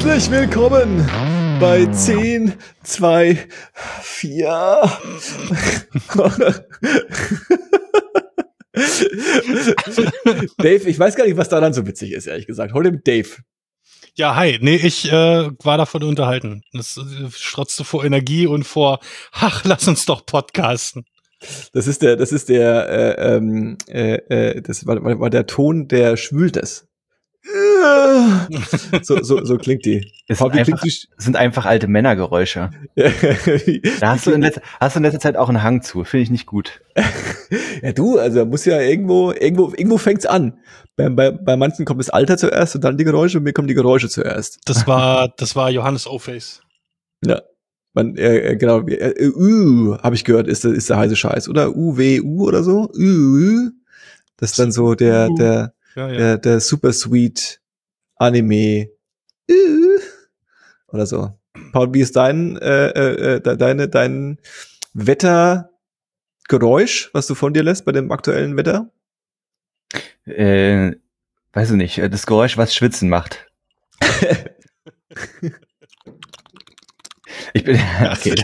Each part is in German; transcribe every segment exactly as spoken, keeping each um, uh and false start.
Herzlich willkommen bei zehn, zwei, vier. Dave, ich weiß gar nicht, was daran so witzig ist, ehrlich gesagt. Hol dem Dave. Ja, hi. Nee, ich äh, war davon unterhalten. Das äh, strotzte vor Energie und vor, ach, lass uns doch podcasten. Das ist der, das ist der, äh, ähm, äh, äh, das war, war der Ton, der schwült es. So, so, so klingt die. Es sind einfach, sind einfach alte Männergeräusche. Da hast du, in letzter, hast du in letzter Zeit auch einen Hang zu. Finde ich nicht gut. Ja, du, also muss ja irgendwo, irgendwo, irgendwo fängt's an. Bei, bei, bei manchen kommt das Alter zuerst und dann die Geräusche, und mir kommen die Geräusche zuerst. Das war, das war Johannes O-Face. Ja. Man, äh, genau, äh, U, habe ich gehört, ist, ist der heiße Scheiß, oder? U W U oder so? U, das ist dann so der, der, ja, ja. der, der super sweet Anime U, oder so. Paul, wie ist dein, äh, äh, deine, dein Wettergeräusch, was du von dir lässt bei dem aktuellen Wetter? Äh, weiß ich nicht, das Geräusch, was Schwitzen macht. Ich bin, okay.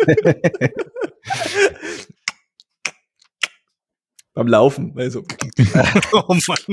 Beim Laufen, also. Oh Mann.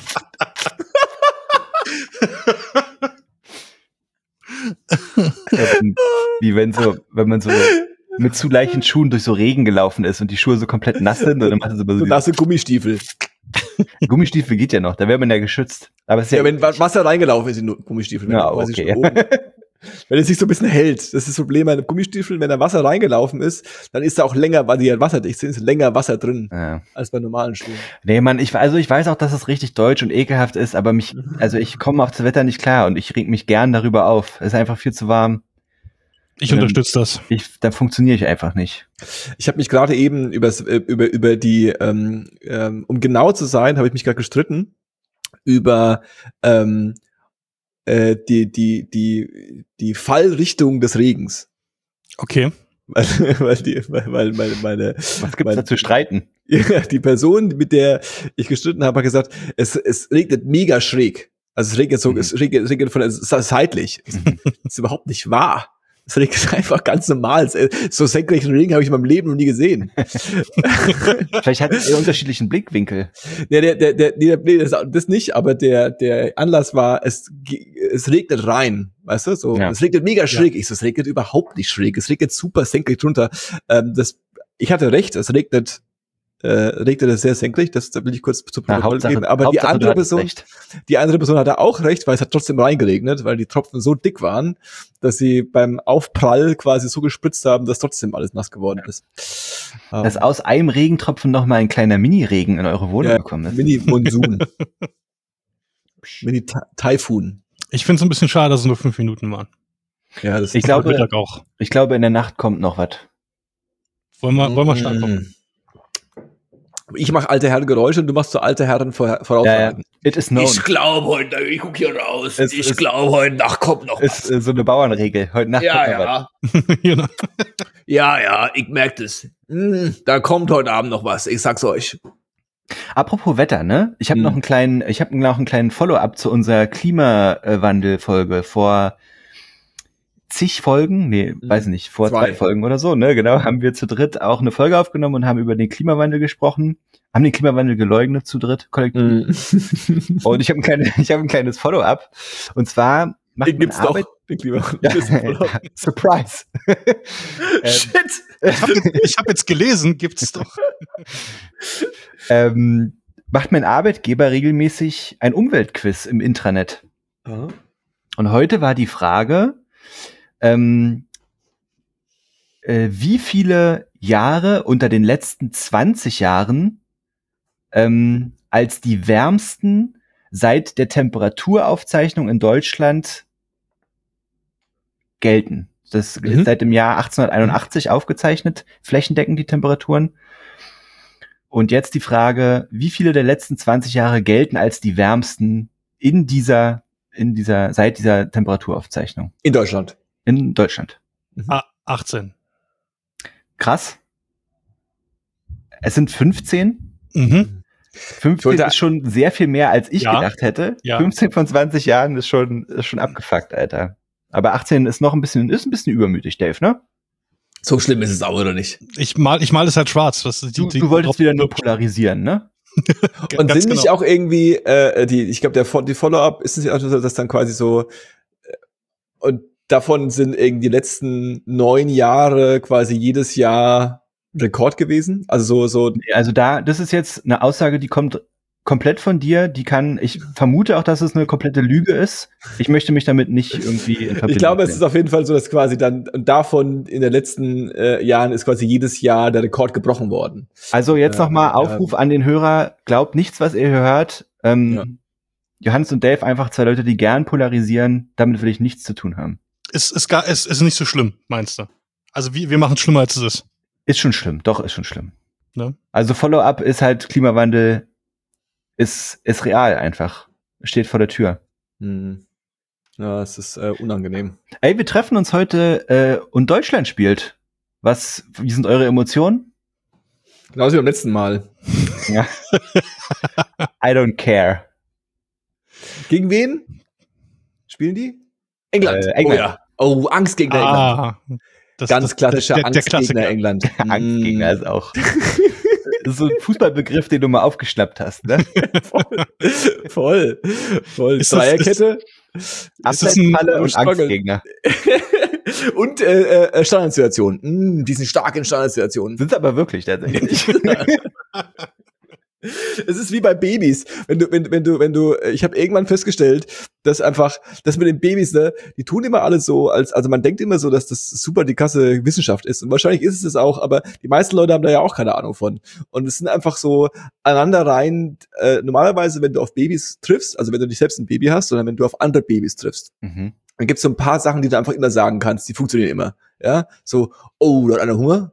Wie wenn so, wenn man so mit zu leichten Schuhen durch so Regen gelaufen ist und die Schuhe so komplett nass sind und dann macht es so, so nasse Gummistiefel. Gummistiefel geht ja noch, da wäre man ja geschützt. Aber es ist ja, ja, wenn Wasser reingelaufen ist in Gummistiefel. Ja, okay. Wenn es sich so ein bisschen hält, das ist das Problem bei einem Gummistiefel, wenn da Wasser reingelaufen ist, dann ist da auch länger, weil die halt wasserdicht sind, ist länger Wasser drin, ja, als bei normalen Schuhen. Nee, Mann, ich, also ich weiß auch, dass es richtig deutsch und ekelhaft ist, aber mich, also ich komme auf das Wetter nicht klar und ich reg mich gern darüber auf. Es ist einfach viel zu warm. Ich unterstütze das. Ich, da funktioniere ich einfach nicht. Ich habe mich gerade eben übers, über, über die, ähm, ähm, um genau zu sein, habe ich mich gerade gestritten über, ähm, die die die die Fallrichtung des Regens. Okay. Weil weil die weil, weil meine meine was gibt's meine, da zu streiten? Ja, die Person, mit der ich gestritten habe, hat gesagt, es es regnet mega schräg. Also es regnet so, mhm. es regnet, es regnet von seitlich. Mhm. Das ist überhaupt nicht wahr. Es regnet einfach ganz normal. So senkrechten Regen habe ich in meinem Leben noch nie gesehen. Vielleicht hat es unterschiedlichen Blickwinkel. Ja, der, der, der, der, nee, das, das nicht, aber der, der Anlass war, es, es regnet rein, weißt du, so, ja. Es regnet mega schräg. Ja. Ich so, es regnet überhaupt nicht schräg. Es regnet super senkrecht runter. Ähm, das, ich hatte recht, es regnet, äh, regnet es sehr senkrecht. Das, da will ich kurz zu Protokoll geben. Aber Hauptsache, die andere Person, recht. die andere Person hatte auch recht, weil es hat trotzdem reingeregnet, weil die Tropfen so dick waren, dass sie beim Aufprall quasi so gespritzt haben, dass trotzdem alles nass geworden ist. Dass um, aus einem Regentropfen noch mal ein kleiner Mini-Regen in eure Wohnung ja, gekommen ist. Mini-Monsun. Mini-Taifun. Ich finde es ein bisschen schade, dass es nur fünf Minuten waren. Ja, das ich ist glaube, Mittag auch. Ich glaube, in der Nacht kommt noch was. Wollen wir, wollen wir starten kommen? Ich mache alte Herren Geräusche und du machst so alte Herren Voraussagen. Ja, ja. It is known. Ich glaube heute, ich guck hier raus. Es, ich glaube heute Nacht kommt noch was. Ist äh, so eine Bauernregel. Heute Nacht ja, kommt noch ja. was. Genau. Ja, ja, ich merke das. Hm, da kommt heute Abend noch was. Ich sag's euch. Apropos Wetter, ne? Ich habe Hm. noch einen kleinen, ich habe noch einen kleinen Follow-up zu unserer Klimawandel-Folge vor zig Folgen, nee, hm. weiß nicht, vor zwei. zwei Folgen oder so, ne? Genau, haben wir zu dritt auch eine Folge aufgenommen und haben über den Klimawandel gesprochen. Haben den Klimawandel geleugnet zu dritt, kollektiv. Mm. Und ich habe ein, kleine, ich hab ein kleines Follow-up. Und zwar macht den gibt's Arbeit, doch, den Klimawandel. Ja, Surprise. Shit. Ich habe jetzt, ich hab jetzt gelesen, gibt's doch. ähm, macht mein Arbeitgeber regelmäßig ein Umweltquiz im Intranet. Uh-huh. Und heute war die Frage, ähm, äh, wie viele Jahre unter den letzten zwanzig Jahren ähm, als die wärmsten seit der Temperaturaufzeichnung in Deutschland gelten. Das mhm. ist seit dem Jahr achtzehnhunderteinundachtzig mhm. aufgezeichnet, flächendeckend die Temperaturen. Und jetzt die Frage, wie viele der letzten zwanzig Jahre gelten als die wärmsten in dieser, in dieser, seit dieser Temperaturaufzeichnung? In Deutschland. In Deutschland. Mhm. Ah, achtzehn. Krass. Es sind fünfzehn. Mhm. fünfzehn ist schon sehr viel mehr, als ich ja. gedacht hätte. Ja. fünfzehn von zwanzig Jahren ist schon, ist schon abgefuckt, Alter. Aber achtzehn ist noch ein bisschen, ist ein bisschen übermütig, Dave, ne? So schlimm ist es auch, oder nicht? Ich mal, ich mal es halt schwarz. Was, die, Du, die, du wolltest wieder nur polarisieren, ne? Und Ganz sind nicht genau. auch irgendwie, äh, die, ich glaube, der Fo- die Follow-up ist es ja auch so, dass dann quasi so, äh, und davon sind irgendwie die letzten neun Jahre quasi jedes Jahr Rekord gewesen. Also so, so. Also da, das ist jetzt eine Aussage, die kommt komplett von dir. Die kann, ich vermute auch, dass es eine komplette Lüge ist. Ich möchte mich damit nicht irgendwie in Verbindung Ich glaube, es bringen. ist auf jeden Fall so, dass quasi dann und davon in den letzten äh, Jahren ist quasi jedes Jahr der Rekord gebrochen worden. Also jetzt Ja, nochmal ja. Aufruf an den Hörer. Glaubt nichts, was ihr hört. Ähm, Ja. Johannes und Dave, einfach zwei Leute, die gern polarisieren. Damit will ich nichts zu tun haben. Ist, ist, gar, ist, ist nicht so schlimm, meinst du? Also wir, wir machen es schlimmer, als es ist. Ist schon schlimm. Doch, ist schon schlimm. Ne? Also Follow-up ist halt Klimawandel, ist, ist real einfach. Steht vor der Tür. Hm. Ja, es ist äh, unangenehm. Ey, wir treffen uns heute äh, und Deutschland spielt. Was, wie sind eure Emotionen? Genauso wie beim letzten Mal. Ja. I don't care. Gegen wen spielen die? England. Äh, England. Oh ja. Oh, Angstgegner England. Ah, das, Ganz das, klassischer der, der, der Angstgegner Klassiker. England. Angstgegner ist auch. Das ist so ein Fußballbegriff, den du mal aufgeschnappt hast, ne? voll. Voll. Voll. Ist das- Dreierkette. Abseitsfalle und Struggle. Angstgegner. Und äh, äh, Standardsituationen. Mm, die sind stark in Standardsituationen. Sind's aber wirklich tatsächlich. Es ist wie bei Babys. Wenn du, wenn, wenn du, wenn du, ich habe irgendwann festgestellt, dass einfach, dass mit den Babys, ne, die tun immer alles so, als, also man denkt immer so, dass das super die krasse Wissenschaft ist. Und wahrscheinlich ist es das auch, aber die meisten Leute haben da ja auch keine Ahnung von. Und es sind einfach so aneinanderreihend, äh, normalerweise, wenn du auf Babys triffst, also wenn du nicht selbst ein Baby hast, sondern wenn du auf andere Babys triffst, Mhm. dann gibt's so ein paar Sachen, die du einfach immer sagen kannst, die funktionieren immer. Ja, so, oh, da hat einer Hunger.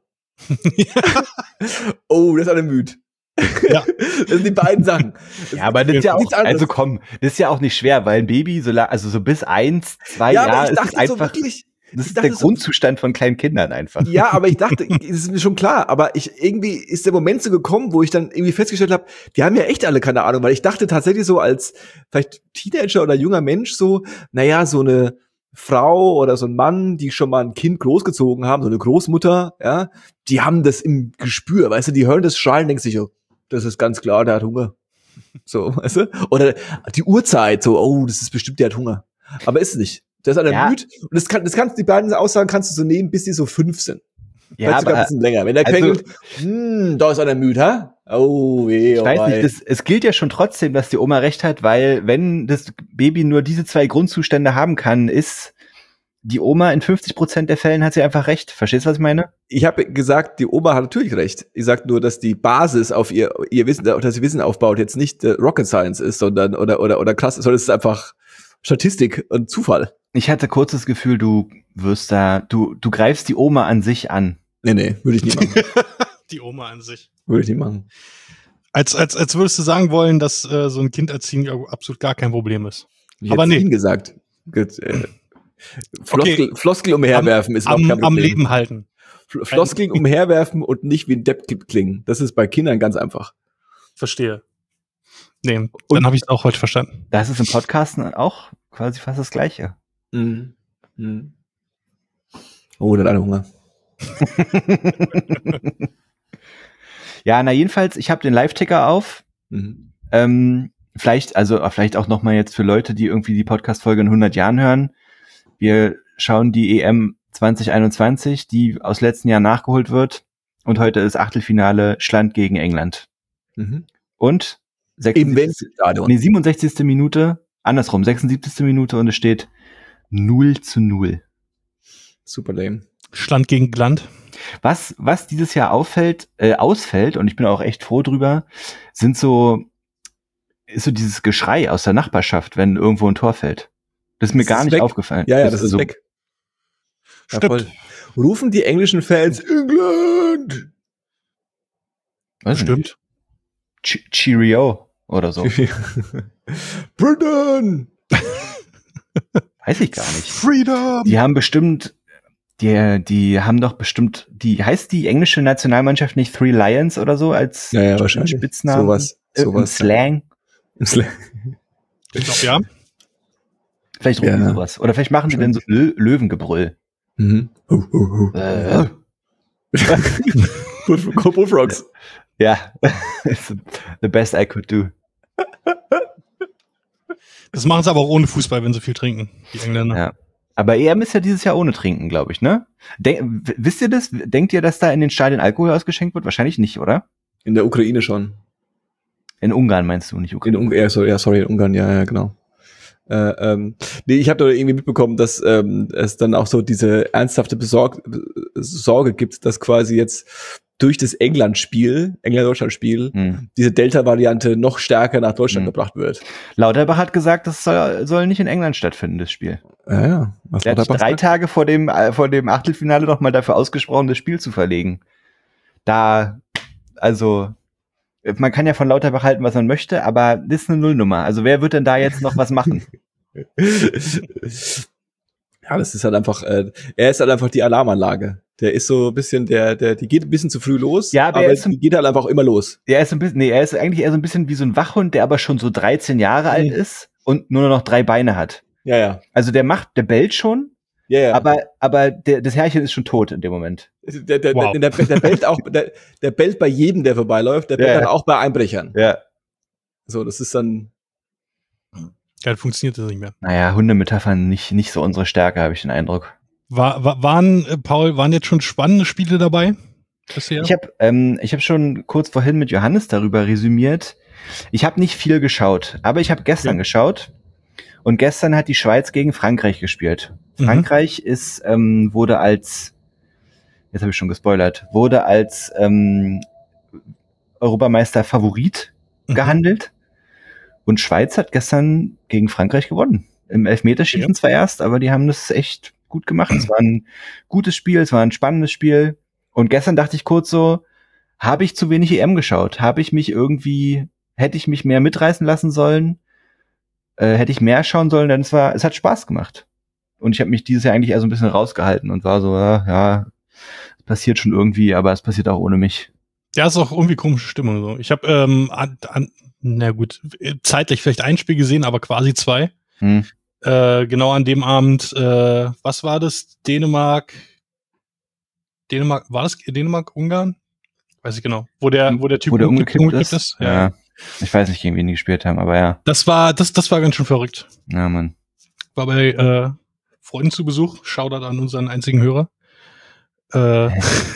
Oh, das ist einer müde. Ja. Das sind die beiden Sachen. Ja, aber das ist ja auch, Nichts anderes. also komm, das ist ja auch nicht schwer, weil ein Baby, so, la- also so bis eins, zwei Ja, aber Jahre ich ist es dachte so einfach, wirklich, das ich ist der dachte so- Grundzustand von kleinen Kindern einfach. ja, aber ich dachte, es ist mir schon klar, aber ich irgendwie ist der Moment so gekommen, wo ich dann irgendwie festgestellt habe, die haben ja echt alle keine Ahnung, weil ich dachte tatsächlich so als vielleicht Teenager oder junger Mensch so, naja, so eine Frau oder so ein Mann, die schon mal ein Kind großgezogen haben, so eine Großmutter, ja, die haben das im Gespür, weißt du, die hören das Schreien, denken sich so, das ist ganz klar, der hat Hunger. So, weißt du? Oder die Uhrzeit, so, oh, das ist bestimmt, der hat Hunger. Aber ist nicht. Der ist einer Ja. müde. Und das kann, das kannst, die beiden Aussagen kannst du so nehmen, bis die so fünf sind. Ja, Vielleicht sogar ein aber bisschen länger. Wenn der also- quengelt, hm, da ist einer müde, ha? Oh, weh, ich oh, weiß wei. nicht, das, es gilt ja schon trotzdem, dass die Oma recht hat, weil wenn das Baby nur diese zwei Grundzustände haben kann, ist die Oma in fünfzig Prozent der Fällen hat sie einfach recht. Verstehst du, was ich meine? Ich habe gesagt, die Oma hat natürlich recht. Ich sag nur, dass die Basis auf ihr, ihr Wissen, dass ihr Wissen aufbaut, jetzt nicht äh, Rocket Science ist, sondern, oder, oder, oder krass, sondern es ist einfach Statistik und Zufall. Ich hatte kurz das Gefühl, du wirst da, du, du greifst die Oma an sich an. Nee, nee, würde ich nicht machen. Die Oma an sich. Würde ich nicht machen. Als, als, als würdest du sagen wollen, dass äh, so ein Kind erziehen ja absolut gar kein Problem ist. Ich Aber hätte nee. Ihnen gesagt. Gut, äh, Floskel, Floskel umherwerfen ist auch kein Am, Problem. am Leben halten. Fl- Floskeln umherwerfen und nicht wie ein Depp klingen. Das ist bei Kindern ganz einfach. Verstehe. Nee, dann habe ich es auch heute verstanden. Das ist im Podcasten auch quasi fast das Gleiche. Mhm. Mhm. Oh, der hat alle Hunger. Ja, na jedenfalls, ich habe den Live-Ticker auf. Mhm. Ähm, vielleicht, also vielleicht auch nochmal jetzt für Leute, die irgendwie die Podcast-Folge in hundert Jahren hören. Wir schauen die E M zwanzig einundzwanzig, die aus letzten Jahr nachgeholt wird. Und heute ist Achtelfinale Schland gegen England. Mhm. Und Im sechsundsiebzigste Stadion. nee, siebenundsechzigste Minute, andersrum, sechsundsiebzigste Minute und es steht null zu null. Super lame. Schland gegen Gland. Was, was dieses Jahr auffällt, äh, ausfällt, und ich bin auch echt froh drüber, sind so, ist so dieses Geschrei aus der Nachbarschaft, wenn irgendwo ein Tor fällt. Das ist mir Das gar ist nicht weg. aufgefallen. Ja, ja, das ist so, weg. Ja, Stimmt. voll. Rufen die englischen Fans England? weiß nicht, Stimmt. Ch- Cheerio oder so. Britain! Weiß ich gar nicht. Freedom! Die haben bestimmt, die, die haben doch bestimmt, die, heißt die englische Nationalmannschaft nicht Three Lions oder so als Ja, ja, wahrscheinlich. Spitznamen? Sowas. sowas. Im Slang. Im Slang. Ich glaube, ja. Vielleicht rufen die sowas. Oder vielleicht machen die dann so Lö- Löwengebrüll. Mhm. Uh, uh, uh. Äh. Bullfrogs. Ja. The best I could do. Das machen sie aber auch ohne Fußball, wenn sie viel trinken, die Engländer. Ja. Aber E M ist ja dieses Jahr ohne Trinken, glaube ich, ne? Denk, w- wisst ihr das? Denkt ihr, dass da in den Stadien Alkohol ausgeschenkt wird? Wahrscheinlich nicht, oder? In der Ukraine schon. In Ungarn meinst du, nicht In Ukraine? Ungarn, ja, sorry, ja, sorry, in Ungarn, ja, ja, genau. Äh, ähm, nee, ich habe da irgendwie mitbekommen, dass ähm, es dann auch so diese ernsthafte Besorg Sorge gibt, dass quasi jetzt durch das England-Spiel, England-Deutschland-Spiel, Hm. diese Delta-Variante noch stärker nach Deutschland Hm. gebracht wird. Lauterbach hat gesagt, das soll, soll nicht in England stattfinden, das Spiel. Ja, ja. Was Er hat sich Lauterbach drei sagt? Tage vor dem, äh, vor dem Achtelfinale noch mal dafür ausgesprochen, das Spiel zu verlegen. Da, also, man kann ja von Lauterbach halten, was man möchte, aber das ist eine Nullnummer. Also wer wird denn da jetzt noch was machen? Ja, das ist halt einfach, äh, er ist halt einfach die Alarmanlage. Der ist so ein bisschen, der, der, die geht ein bisschen zu früh los, Ja, aber aber er ist so- die geht halt einfach auch immer los. Er ist ein bisschen, nee, er ist eigentlich eher so ein bisschen wie so ein Wachhund, der aber schon so dreizehn Jahre alt Mhm. ist und nur noch drei Beine hat. Ja, ja. Also der macht, der bellt schon, Ja, ja. aber, aber der, das Herrchen ist schon tot in dem Moment. Der, der, Wow. der, der, der bellt auch, der, der bellt bei jedem, der vorbeiläuft, der bellt Ja, dann ja. auch bei Einbrechern. Ja. So, das ist dann, Dann funktioniert das nicht mehr. Naja, Hundemetaphern nicht, nicht so unsere Stärke, habe ich den Eindruck. War, war, waren, äh, Paul, waren jetzt schon spannende Spiele dabei? Bisher? Ich habe ähm, ich hab schon kurz vorhin mit Johannes darüber resümiert. Ich habe nicht viel geschaut, aber ich habe gestern Ja. geschaut und gestern hat die Schweiz gegen Frankreich gespielt. Mhm. Frankreich ist ähm, wurde als, jetzt habe ich schon gespoilert, wurde als ähm, Europameister Favorit Mhm. gehandelt und Schweiz hat gestern gegen Frankreich gewonnen. Im Elfmeterschießen Ja. zwar erst, aber die haben das echt gut gemacht. Es war ein gutes Spiel, es war ein spannendes Spiel. Und gestern dachte ich kurz so, habe ich zu wenig E M geschaut? Habe ich mich irgendwie, hätte ich mich mehr mitreißen lassen sollen? Äh, hätte ich mehr schauen sollen? Denn es war, es hat Spaß gemacht. Und ich habe mich dieses Jahr eigentlich eher so ein bisschen rausgehalten und war so, ja, ja, es passiert schon irgendwie, aber es passiert auch ohne mich. Ja, ist auch irgendwie komische Stimmung so. Ich habe, ähm, an, an, na gut, zeitlich vielleicht ein Spiel gesehen, aber quasi zwei. Hm. Äh, genau an dem Abend, äh, was war das? Dänemark, Dänemark, war das Dänemark, Ungarn? Weiß ich genau. Wo der, wo der Typ Wo der umgekippt, umgekippt ist. Ja. Ja. Ich weiß nicht, gegen wen die gespielt haben, aber ja. Das war, das, das war ganz schön verrückt. Ja, Mann. War bei äh, Freunden zu Besuch. Shoutout an unseren einzigen Hörer. Äh,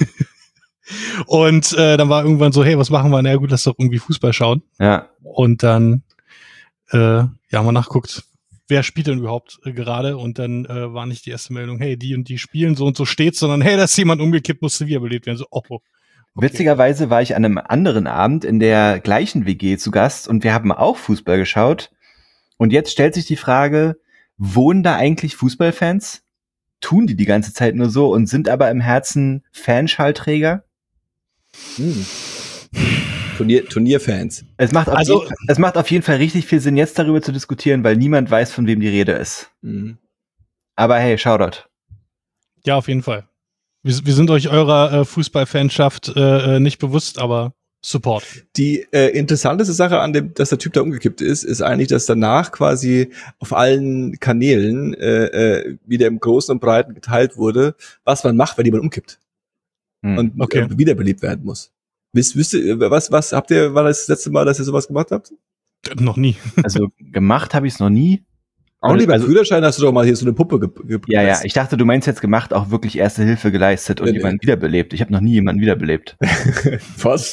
und äh, dann war irgendwann so, hey, was machen wir? Na ja, gut, lass doch irgendwie Fußball schauen. Ja. Und dann, äh, ja, mal nachguckt, wer spielt denn überhaupt äh, gerade? Und dann äh, war nicht die erste Meldung, hey, die und die spielen, so und so steht's, sondern hey, da ist jemand umgekippt, musste wiederbelebt werden. So, oh, okay. Witzigerweise war ich an einem anderen Abend in der gleichen W G zu Gast und wir haben auch Fußball geschaut. Und jetzt stellt sich die Frage, wohnen da eigentlich Fußballfans? Tun die die ganze Zeit nur so und sind aber im Herzen Fanschallträger? hm. Turnier, Turnierfans. Es macht, auf Also- jeden, es macht auf jeden Fall richtig viel Sinn, jetzt darüber zu diskutieren, weil niemand weiß, von wem die Rede ist. Mhm. Aber hey, Shoutout. Ja, auf jeden Fall. Wir, wir sind euch eurer äh, Fußballfanschaft äh, äh, nicht bewusst, aber Support. Die äh, interessanteste Sache an dem, dass der Typ da umgekippt ist, ist eigentlich, dass danach quasi auf allen Kanälen äh, äh, wieder im Großen und Breiten geteilt wurde, was man macht, wenn jemand umkippt Hm. und Okay. äh, wiederbelebt werden muss. Wisst, wisst ihr, was, was habt ihr, war das, das letzte Mal, dass ihr sowas gemacht habt? Äh, Noch nie. Also gemacht habe ich es noch nie. Auch lieber Also- Führerschein hast du doch mal hier so eine Puppe ge ge Ja, ja, gepresst. ich dachte, du meinst jetzt gemacht, auch wirklich erste Hilfe geleistet und Nee, nee. jemanden wiederbelebt. Ich habe noch nie jemanden wiederbelebt. Was?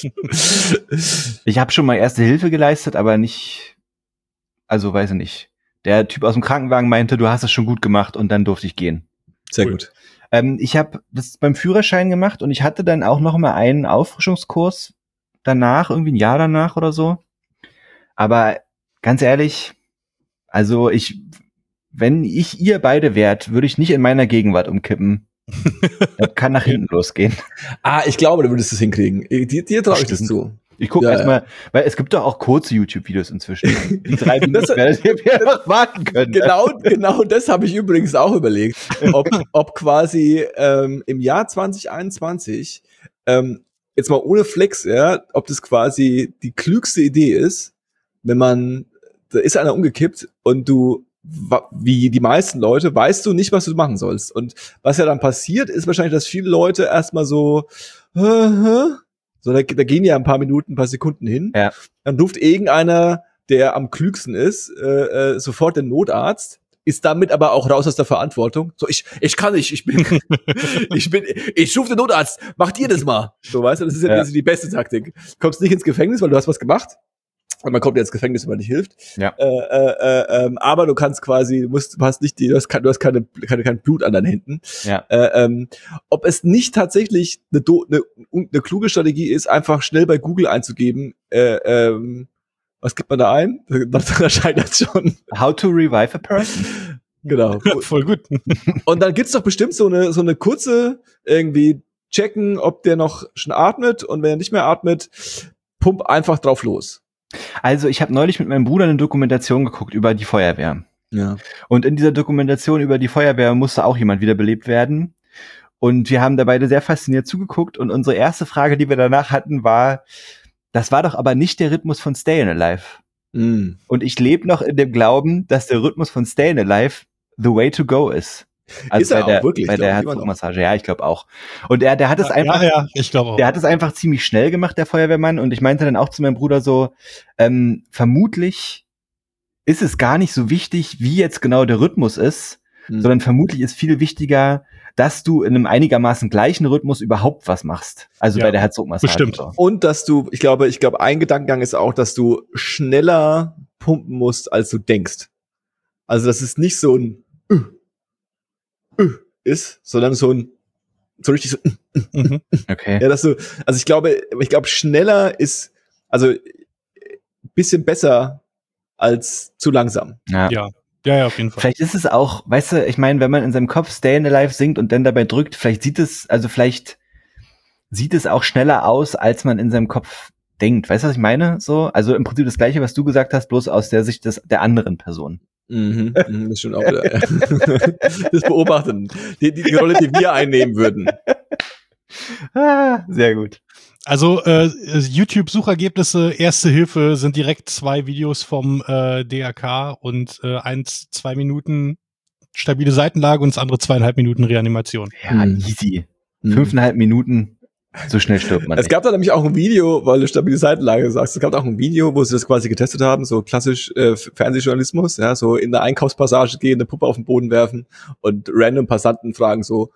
Ich habe schon mal erste Hilfe geleistet, aber nicht, also weiß ich nicht. Der Typ aus dem Krankenwagen meinte, du hast es schon gut gemacht und dann durfte ich gehen. Sehr Cool. gut. Ähm, ich habe das beim Führerschein gemacht und ich hatte dann auch noch mal einen Auffrischungskurs danach, irgendwie ein Jahr danach oder so. Aber ganz ehrlich, also ich, wenn ich ihr beide wärt, würde ich nicht in meiner Gegenwart umkippen. Das kann nach hinten losgehen. Ah, ich glaube, du würdest es hinkriegen. Dir, dir traue ich das Bestimmt. zu. Ich gucke Ja, erstmal, weil es gibt doch auch kurze YouTube-Videos inzwischen. Die drei Minuten Das- werdet ihr mir noch warten können. Genau, genau das habe ich übrigens auch überlegt, ob, ob quasi ähm, im Jahr zwanzig einundzwanzig ähm, jetzt mal ohne Flex, ja, ob das quasi die klügste Idee ist, wenn man, da ist einer umgekippt und du, wie die meisten Leute, weißt du nicht, was du machen sollst. Und was ja dann passiert, ist wahrscheinlich, dass viele Leute erstmal so, hä, hä? so da, da gehen ja ein paar Minuten, ein paar Sekunden hin. Ja. Dann ruft irgendeiner, der am klügsten ist, äh, äh, sofort den Notarzt, ist damit aber auch raus aus der Verantwortung. So, ich, ich kann nicht, ich bin, ich bin, ich rufe den Notarzt, macht ihr das mal. So, weißt du, das ist ja, ja. Das ist die beste Taktik. Du kommst nicht ins Gefängnis, weil du hast was gemacht. Und man kommt ja ins Gefängnis, wenn man nicht hilft. Ja. Äh, äh, äh, aber du kannst quasi, du musst, du hast nicht die, du hast, du hast keine, keine, kein Blut an deinen Händen. Ja. Äh, ähm, ob es nicht tatsächlich eine, eine, eine kluge Strategie ist, einfach schnell bei Google einzugeben, äh, ähm, was gibt man da ein? Dann erscheint das schon. How to revive a person. Genau. Voll gut. Und dann gibt's doch bestimmt so eine, so eine kurze, irgendwie checken, ob der noch schon atmet, und wenn er nicht mehr atmet, pump einfach drauf los. Also ich habe neulich mit meinem Bruder eine Dokumentation geguckt über die Feuerwehr. Ja. Und in dieser Dokumentation über die Feuerwehr musste auch jemand wiederbelebt werden. Und wir haben da beide sehr fasziniert zugeguckt. Und unsere erste Frage, die wir danach hatten, war, das war doch aber nicht der Rhythmus von Stayin' Alive. Mm. Und ich lebe noch in dem Glauben, dass der Rhythmus von Stayin' Alive the way to go ist. Also ist er bei der, auch wirklich, bei der Herzdruckmassage. Ja, ich glaube auch. Und er, der hat es ja, einfach, ja, ja, ich glaube auch. der hat es einfach ziemlich schnell gemacht, der Feuerwehrmann. Und ich meinte dann auch zu meinem Bruder so, ähm, vermutlich ist es gar nicht so wichtig, wie jetzt genau der Rhythmus ist, hm. sondern vermutlich ist viel wichtiger, dass du in einem einigermaßen gleichen Rhythmus überhaupt was machst. Also ja, bei der Herzdruckmassage. Bestimmt. So. Und dass du, ich glaube, ich glaube, ein Gedankengang ist auch, dass du schneller pumpen musst, als du denkst. Also, dass es nicht so ein uh, uh, ist, sondern so ein so richtig so mhm. Okay. Ja, dass du, also ich glaube, ich glaube, schneller ist, also bisschen besser als zu langsam. Ja. Ja. Ja, ja, auf jeden Fall. Vielleicht ist es auch, weißt du, ich meine, wenn man in seinem Kopf Stayin' Alive singt und dann dabei drückt, vielleicht sieht es, also vielleicht sieht es auch schneller aus, als man in seinem Kopf denkt. Weißt du, was ich meine? So, also im Prinzip das Gleiche, was du gesagt hast, bloß aus der Sicht des der anderen Person. Mhm, das ist schon auch wieder, ja. Das Beobachten, die, die, die Rolle, die wir einnehmen würden. Ah, sehr gut. Also äh, YouTube-Suchergebnisse, Erste Hilfe sind direkt zwei Videos vom äh, D R K und äh, eins, zwei Minuten stabile Seitenlage und das andere zweieinhalb Minuten Reanimation. Ja, Mhm. easy. Mhm. Fünfeinhalb Minuten, so schnell stirbt man Es nicht. gab da nämlich auch ein Video, weil du stabile Seitenlage sagst, es gab auch ein Video, wo sie das quasi getestet haben, so klassisch äh, Fernsehjournalismus, ja, so in der Einkaufspassage gehen, eine Puppe auf den Boden werfen und random Passanten fragen so,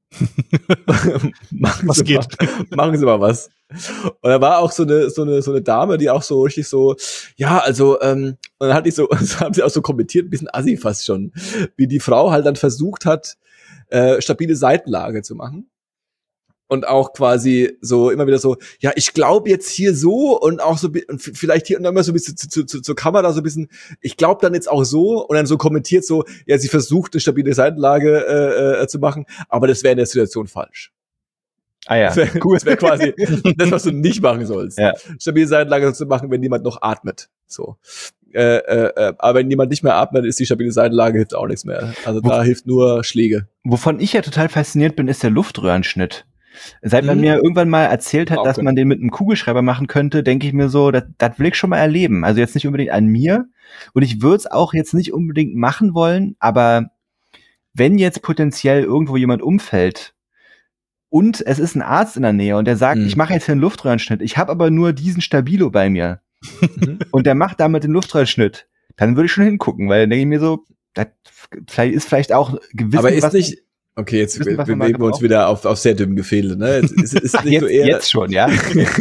machen Was Sie geht? Mal, machen Sie mal was. Und da war auch so eine so eine so eine Dame, die auch so richtig so, ja, also ähm, und dann hat die so, das haben sie auch so kommentiert, ein bisschen assi fast schon, wie die Frau halt dann versucht hat, äh, stabile Seitenlage zu machen. Und auch quasi so immer wieder so, ja, ich glaube jetzt hier so und auch so und vielleicht hier und dann immer so ein bisschen zu, zu, zu, zur Kamera so ein bisschen, ich glaube dann jetzt auch so und dann so kommentiert so, ja, sie versucht eine stabile Seitenlage äh, äh, zu machen, aber das wäre in der Situation falsch. Ah ja, Das wäre cool. das wär quasi das, was du nicht machen sollst. Ja. Stabile Seitenlage zu machen, wenn jemand noch atmet. So. Äh, äh, aber wenn jemand nicht mehr atmet, ist die stabile Seitenlage hilft auch nichts mehr. Also Wo- da hilft nur Schläge. Wovon ich ja total fasziniert bin, ist der Luftröhrenschnitt. Seit man Mhm. mir irgendwann mal erzählt hat, Auch dass gut. man den mit einem Kugelschreiber machen könnte, denke ich mir so, das, das will ich schon mal erleben. Also jetzt nicht unbedingt an mir. Und ich würde es auch jetzt nicht unbedingt machen wollen, aber wenn jetzt potenziell irgendwo jemand umfällt und es ist ein Arzt in der Nähe und der sagt, Mhm. ich mache jetzt hier einen Luftröhrenschnitt, ich habe aber nur diesen Stabilo bei mir Mhm. und der macht damit den Luftröhrenschnitt, dann würde ich schon hingucken, weil dann denke ich mir so, das vielleicht ist vielleicht auch gewissen, Aber ist was nicht, okay, jetzt wissen, was man bewegen mal wir uns gebraucht. wieder auf, auf sehr dünnem Gefilde, ne? Ist, ist, ist Ach, nicht jetzt, so eher, jetzt schon, ja.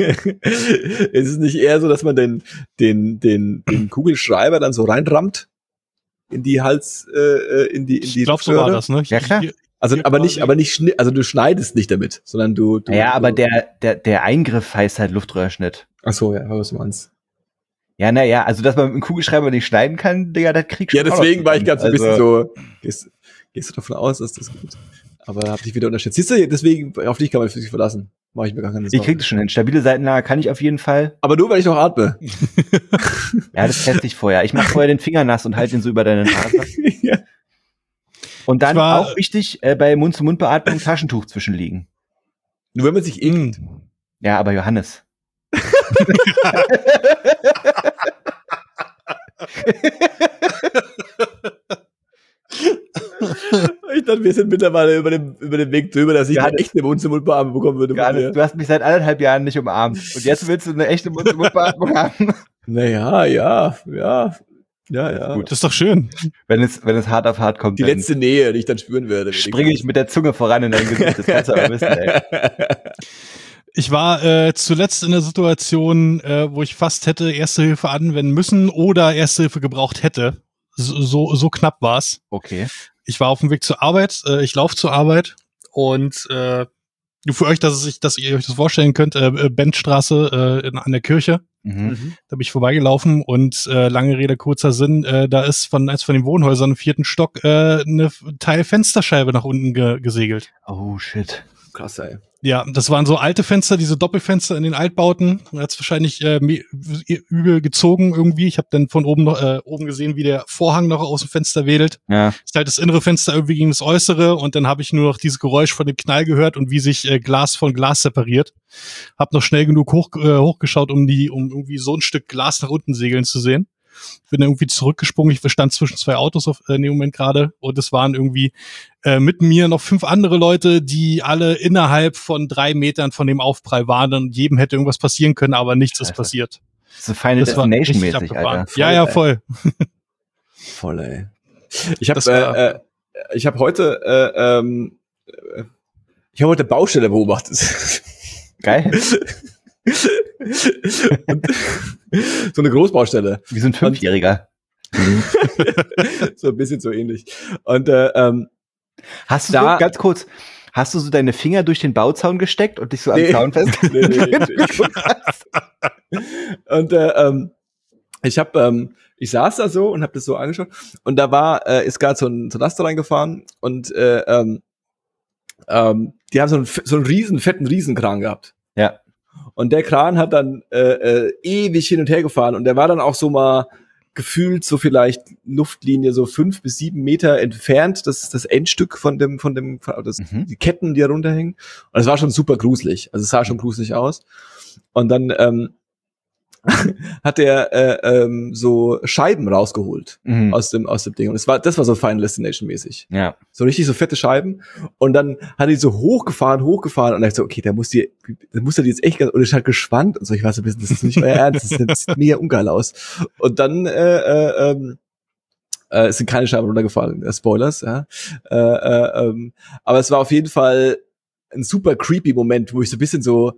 es ist nicht eher so, dass man den, den, den, den Kugelschreiber dann so reinrammt in die Hals, äh, in die, in die Ich glaube, so war Röhre? das, ne? Ja, klar. Hier- Also, hier aber quasi- nicht, aber nicht, schni- also du schneidest nicht damit, sondern du, du Ja, aber du, der, der, der Eingriff heißt halt Luftröhrenschnitt. ach so, ja, was du meinst. Ja, naja, also dass man mit einem Kugelschreiber nicht schneiden kann, Digga, das kriegst du Ja, deswegen war ich ganz ein bisschen also, so, gehst, gehst du davon aus, dass das gut? Aber hab dich wieder unterschätzt. Siehst du, deswegen, auf dich kann man sich verlassen. Mach ich mir gar keine Ich Sorgen. krieg das schon hin. Stabile Seitenlage kann ich auf jeden Fall. Aber nur, weil ich noch atme. Ja, das teste ich vorher. Ich mache vorher den Finger nass und halte ihn so über deine Nase. Ja. Und dann Ich war- auch wichtig, äh, bei Mund-zu-Mund-Beatmung Taschentuch zwischenliegen. Nur wenn man sich ekelt. Mm. Ja, aber Johannes. Ich dachte, wir sind mittlerweile über dem, über dem Weg drüber, dass ich eine echte Mund-zu-Mund-Beatmung bekommen würde. Johannes, du hast mich seit anderthalb Jahren nicht umarmt. Und jetzt willst du eine echte Mund-zu-Mund-Beatmung haben? Naja, ja, ja. Ja, ja. Gut, das ist doch schön. Wenn es, wenn es hart auf hart kommt. Die letzte Nähe, die ich dann spüren würde. Springe ich mit der Zunge voran in dein Gesicht. Das kannst du aber wissen, ey. Ich war äh, zuletzt in der Situation, äh, wo ich fast hätte Erste Hilfe anwenden müssen oder Erste Hilfe gebraucht hätte. So, so, so knapp war's. Okay. Ich war auf dem Weg zur Arbeit. Äh, ich laufe zur Arbeit und äh, für euch, dass, es, dass ihr euch das vorstellen könnt, äh, Bendstraße äh, in, an der Kirche. Mhm. Da bin ich vorbeigelaufen und äh, lange Rede, kurzer Sinn, äh, da ist von eins von den Wohnhäusern im vierten Stock äh, eine Teil Fensterscheibe nach unten ge- gesegelt. Oh, shit. Krass, ey. Ja, das waren so alte Fenster, diese Doppelfenster in den Altbauten. Da hat's wahrscheinlich äh, übel gezogen irgendwie. Ich habe dann von oben noch äh, oben gesehen, wie der Vorhang noch aus dem Fenster wedelt. Ja. Ist halt das innere Fenster irgendwie gegen das äußere und dann habe ich nur noch dieses Geräusch von dem Knall gehört und wie sich äh, Glas von Glas separiert. Hab noch schnell genug hoch, äh, hochgeschaut, um die, um irgendwie so ein Stück Glas nach unten segeln zu sehen. Bin dann irgendwie zurückgesprungen. Ich stand zwischen zwei Autos auf, äh, in dem Moment gerade und es waren irgendwie äh, mit mir noch fünf andere Leute, die alle innerhalb von drei Metern von dem Aufprall waren und jedem hätte irgendwas passieren können, aber nichts Alter. ist passiert. So Final Destination-mäßig, Alter. Voll, ja, ja, voll. Voll, ey. Ich habe äh, äh, ich habe heute äh, ähm, ich habe heute Baustelle beobachtet. Geil. Und, so eine Großbaustelle. Wie so ein Fünfjähriger. So ein bisschen so ähnlich. Und äh, ähm, hast du da, so, ganz kurz, hast du so deine Finger durch den Bauzaun gesteckt und dich so nee, am Zaun festgehalten? Nee, nee, nee. Und äh, ähm, ich habe, ähm, ich saß da so und habe das so angeschaut und da war, äh, ist gerade so ein, so ein Laster reingefahren und äh, ähm, ähm, die haben so einen, so einen riesen, fetten Riesenkran gehabt. Ja. Und der Kran hat dann äh, äh, ewig hin und her gefahren und der war dann auch so mal gefühlt so vielleicht Luftlinie so fünf bis sieben Meter entfernt, das das Endstück von dem, von dem, das, mhm. die Ketten, die da runterhängen. Und es war schon super gruselig. Also es sah schon gruselig aus. Und dann ähm, hat er äh, ähm, so Scheiben rausgeholt mhm. aus dem aus dem Ding und es war das war so Final Destination mäßig. Ja. So richtig so fette Scheiben und dann hat er so hochgefahren, hochgefahren und ich so okay, der muss die der muss die jetzt echt und ich halt geschwankt und so, ich war so ein bisschen, das ist nicht euer Ernst, das, das sieht mega ungeil aus. Und dann äh, äh, ähm, äh, es sind keine Scheiben runtergefallen, äh, Spoilers, ja. Äh, äh, ähm, aber es war auf jeden Fall ein super creepy Moment, wo ich so ein bisschen so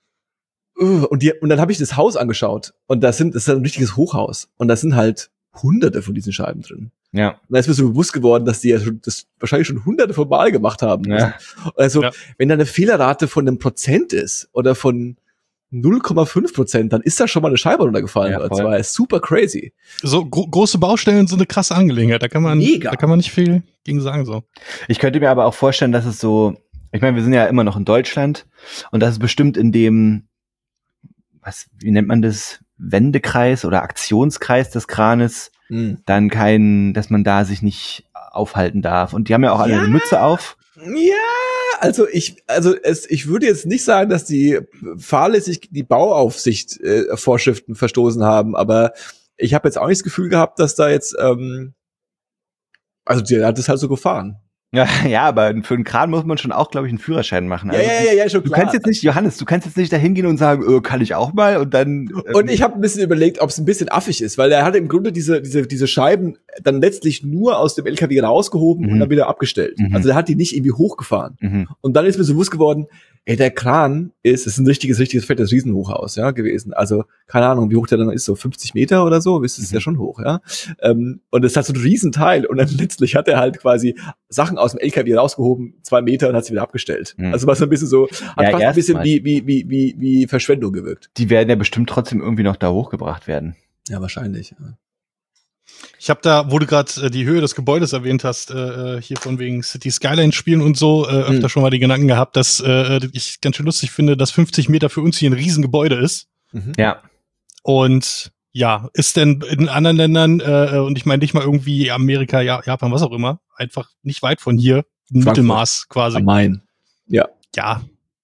Und, die, und dann habe ich das Haus angeschaut und da sind, das ist ein richtiges Hochhaus und da sind halt hunderte von diesen Scheiben drin. Ja. Und da ist mir so bewusst geworden, dass die ja schon, das wahrscheinlich schon hunderte von Mal gemacht haben. Ja. Also, ja. wenn da eine Fehlerrate von einem Prozent ist oder von null Komma fünf Prozent, dann ist da schon mal eine Scheibe runtergefallen. Ja, das war super crazy. So gro- große Baustellen sind eine krasse Angelegenheit. Da kann man, Mega. da kann man nicht viel gegen sagen, so. Ich könnte mir aber auch vorstellen, dass es so, ich meine, wir sind ja immer noch in Deutschland und das ist bestimmt in dem, was, wie nennt man das, Wendekreis oder Aktionskreis des Kranes, mhm. dann kein, dass man da sich nicht aufhalten darf. Und die haben ja auch alle ja. eine Mütze auf. Ja, also ich, also es, ich würde jetzt nicht sagen, dass die fahrlässig die Bauaufsicht äh, Vorschriften verstoßen haben, aber ich habe jetzt auch nicht das Gefühl gehabt, dass da jetzt, ähm, also der hat es halt so gefahren. Ja, ja, aber für einen Kran muss man schon auch, glaube ich, einen Führerschein machen. Also ja, ja, ja, schon du klar. kannst jetzt nicht, Johannes, du kannst jetzt nicht da hingehen und sagen, öh, kann ich auch mal und dann. Ähm und ich habe ein bisschen überlegt, ob es ein bisschen affig ist, weil er hat im Grunde diese diese diese Scheiben dann letztlich nur aus dem L K W rausgehoben mhm. und dann wieder abgestellt. Mhm. Also der hat die nicht irgendwie hochgefahren. Mhm. Und dann ist mir so bewusst geworden, ey, der Kran ist, ist ein richtiges, richtiges fettes Riesenhochhaus, ja, gewesen. Also, keine Ahnung, wie hoch der dann ist, so fünfzig Meter oder so, ist es mhm. ja schon hoch, ja. Ähm, und es hat so ein Riesenteil und dann letztlich hat er halt quasi Sachen aus dem L K W rausgehoben, zwei Meter und hat sie wieder abgestellt. Mhm. Also war so ein bisschen so, hat ja, fast ein bisschen wie, wie, wie, wie, wie Verschwendung gewirkt. Die werden ja bestimmt trotzdem irgendwie noch da hochgebracht werden. Ja, wahrscheinlich, ja. Ich habe da, wo du gerade äh, die Höhe des Gebäudes erwähnt hast, äh, hier von wegen City Skyline spielen und so, äh, öfter mhm. schon mal die Gedanken gehabt, dass äh, ich ganz schön lustig finde, dass fünfzig Meter für uns hier ein Riesengebäude ist. Mhm. Ja. Und ja, ist denn in anderen Ländern, äh, und ich meine nicht mal irgendwie Amerika, ja, Japan, was auch immer, einfach nicht weit von hier, ein Mittelmaß quasi. Am Main. Ja. Ja.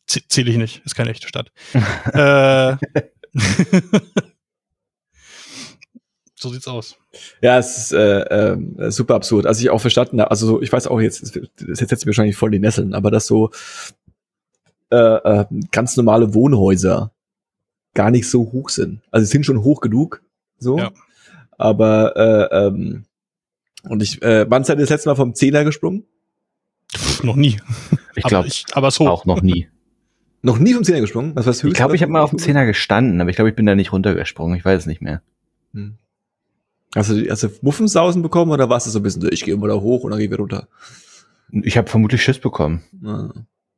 Zähle ich nicht, ist keine echte Stadt. äh, so sieht's aus. Ja, es ist äh, äh, super absurd. Also ich auch verstanden habe, also so, ich weiß auch jetzt, das setzt mir wahrscheinlich voll in die Nesseln, aber dass so äh, äh, ganz normale Wohnhäuser gar nicht so hoch sind. Also sie sind schon hoch genug, so, ja. aber äh, ähm, und ich, äh, wann seid ihr das letzte Mal vom Zehner gesprungen? Pff, noch nie. Ich glaube, aber es hoch. Auch noch nie. Noch nie vom Zehner gesprungen? Was war das höchste? Ich glaube, ich habe mal auf dem Zehner gestanden, aber ich glaube, ich bin da nicht runtergesprungen. Ich weiß es nicht mehr. Hm. Hast du, hast du Muffensausen bekommen oder warst du so ein bisschen, ich gehe immer da hoch und dann gehe ich wieder runter? Ich habe vermutlich Schiss bekommen. Ah.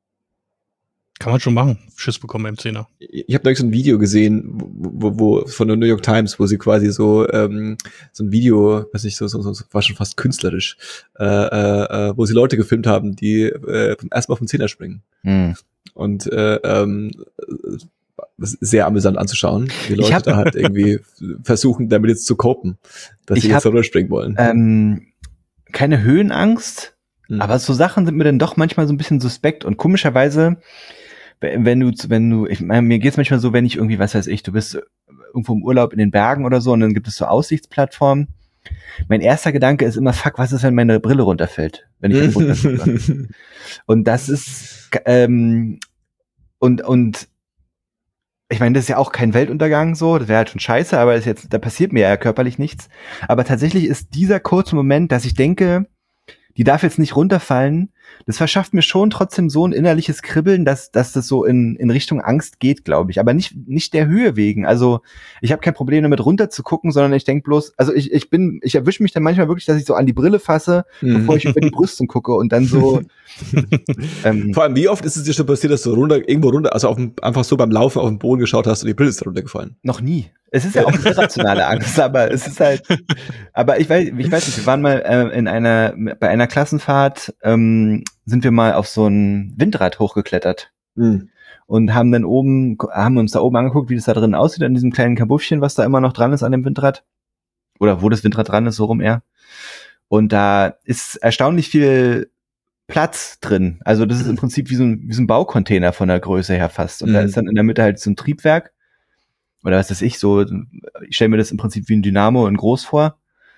Kann man schon machen, Schiss bekommen im Zehner. Ich habe neulich so ein Video gesehen, wo, wo von der New York Times, wo sie quasi so ähm, so ein Video, weiß nicht, so, so, so war schon fast künstlerisch, äh, äh, wo sie Leute gefilmt haben, die äh, erstmal vom Zehner springen. Hm. Und äh, ähm, das ist sehr amüsant anzuschauen, wie Leute hab, da halt irgendwie versuchen, damit jetzt zu copen, dass sie jetzt runterspringen wollen. Ähm, keine Höhenangst, hm. aber so Sachen sind mir dann doch manchmal so ein bisschen suspekt und komischerweise, wenn du, wenn du, ich meine, mir geht's manchmal so, wenn ich irgendwie, was weiß ich, du bist irgendwo im Urlaub in den Bergen oder so und dann gibt es so Aussichtsplattformen. Mein erster Gedanke ist immer, fuck, was ist, wenn meine Brille runterfällt, wenn ich runterfällt. Und das ist, ähm, und, und, ich meine, das ist ja auch kein Weltuntergang so, das wäre halt schon scheiße, aber ist jetzt, da passiert mir ja körperlich nichts. Aber tatsächlich ist dieser kurze Moment, dass ich denke, die darf jetzt nicht runterfallen, das verschafft mir schon trotzdem so ein innerliches Kribbeln, dass, dass das so in, in Richtung Angst geht, glaube ich. Aber nicht, nicht der Höhe wegen. Also ich habe kein Problem damit runter zu gucken, sondern ich denke bloß, also ich, ich bin, ich erwische mich dann manchmal wirklich, dass ich so an die Brille fasse, mhm. bevor ich über die Brüsten gucke und dann so. ähm, Vor allem, wie oft ist es dir schon passiert, dass du runter, irgendwo runter, also auf dem, einfach so beim Laufen auf den Boden geschaut hast und die Brille ist runtergefallen? Noch nie. Es ist ja auch irrationale Angst, aber es ist halt, aber ich weiß, ich weiß nicht, wir waren mal äh, in einer, bei einer Klassenfahrt, ähm, sind wir mal auf so ein Windrad hochgeklettert mhm. und haben dann oben, haben uns da oben angeguckt, wie das da drin aussieht, an diesem kleinen Kabuffchen, was da immer noch dran ist an dem Windrad. Oder wo das Windrad dran ist, so rum eher. Und da ist erstaunlich viel Platz drin. Also das ist im Prinzip wie so ein, wie so ein Baucontainer von der Größe her fast. Und mhm. da ist dann in der Mitte halt so ein Triebwerk. Oder was weiß ich, so, ich stelle mir das im Prinzip wie ein Dynamo in groß vor.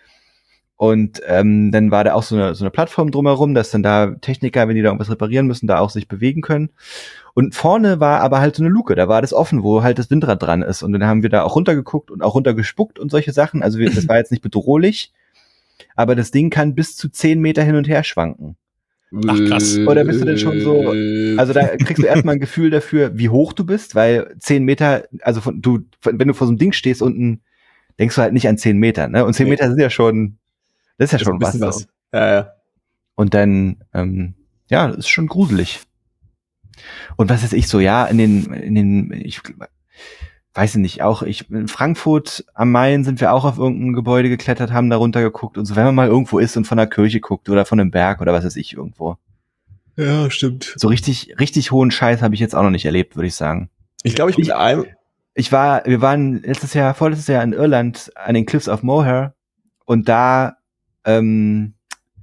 Und ähm, dann war da auch so eine, so eine Plattform drumherum, dass dann da Techniker, wenn die da irgendwas reparieren müssen, da auch sich bewegen können. Und vorne war aber halt so eine Luke, da war das offen, wo halt das Windrad dran ist. Und dann haben wir da auch runtergeguckt und auch runtergespuckt und solche Sachen. Also wir, das war jetzt nicht bedrohlich, aber das Ding kann bis zu zehn Meter hin und her schwanken. Ach krass. Oder bist du denn schon so, also da kriegst du erstmal ein Gefühl dafür, wie hoch du bist, weil zehn Meter, also von, du, wenn du vor so einem Ding stehst unten, denkst du halt nicht an zehn Meter, ne? Und zehn Meter sind ja schon, das ist ja das schon was. was. Ja, ja. Und dann, ähm, ja, das ist schon gruselig. Und was ist ich so, ja, in den, in den, ich weiß nicht, auch ich, in Frankfurt am Main sind wir auch auf irgendein Gebäude geklettert, haben da runtergeguckt und so, wenn man mal irgendwo ist und von der Kirche guckt oder von einem Berg oder was weiß ich irgendwo. Ja, stimmt. So richtig, richtig hohen Scheiß habe ich jetzt auch noch nicht erlebt, würde ich sagen. Ich glaube, ich bin ein. Ich war, wir waren letztes Jahr, vorletztes Jahr in Irland an den Cliffs of Moher und da ähm,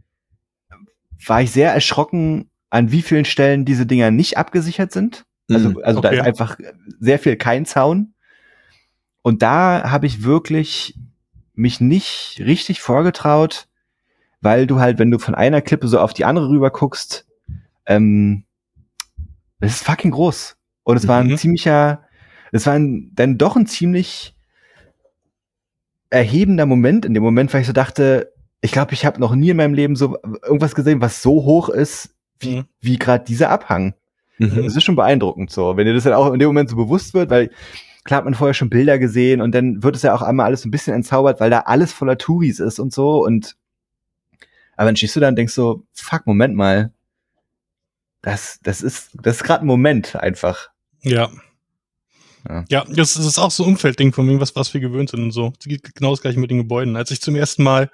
war ich sehr erschrocken, an wie vielen Stellen diese Dinger nicht abgesichert sind. Also, also okay. Da ist einfach sehr viel kein Zaun. Und da habe ich wirklich mich nicht richtig vorgetraut, weil du halt, wenn du von einer Klippe so auf die andere rüber guckst, ähm, das ist fucking groß. Und es mhm. war ein ziemlicher, es war ein, dann doch ein ziemlich erhebender Moment in dem Moment, weil ich so dachte, ich glaube, ich habe noch nie in meinem Leben so irgendwas gesehen, was so hoch ist, wie, mhm. wie gerade dieser Abhang. Mhm. Das ist schon beeindruckend so, wenn dir das dann auch in dem Moment so bewusst wird, weil klar hat man vorher schon Bilder gesehen und dann wird es ja auch einmal alles ein bisschen entzaubert, weil da alles voller Touris ist und so und aber dann stehst du da und denkst so, fuck, Moment mal, das, das ist, das ist gerade ein Moment einfach. Ja. Ja, ja das, das ist auch so ein Umfeldding von mir, was, was wir gewöhnt sind und so. Das geht genau das gleiche mit den Gebäuden. Als ich zum ersten Mal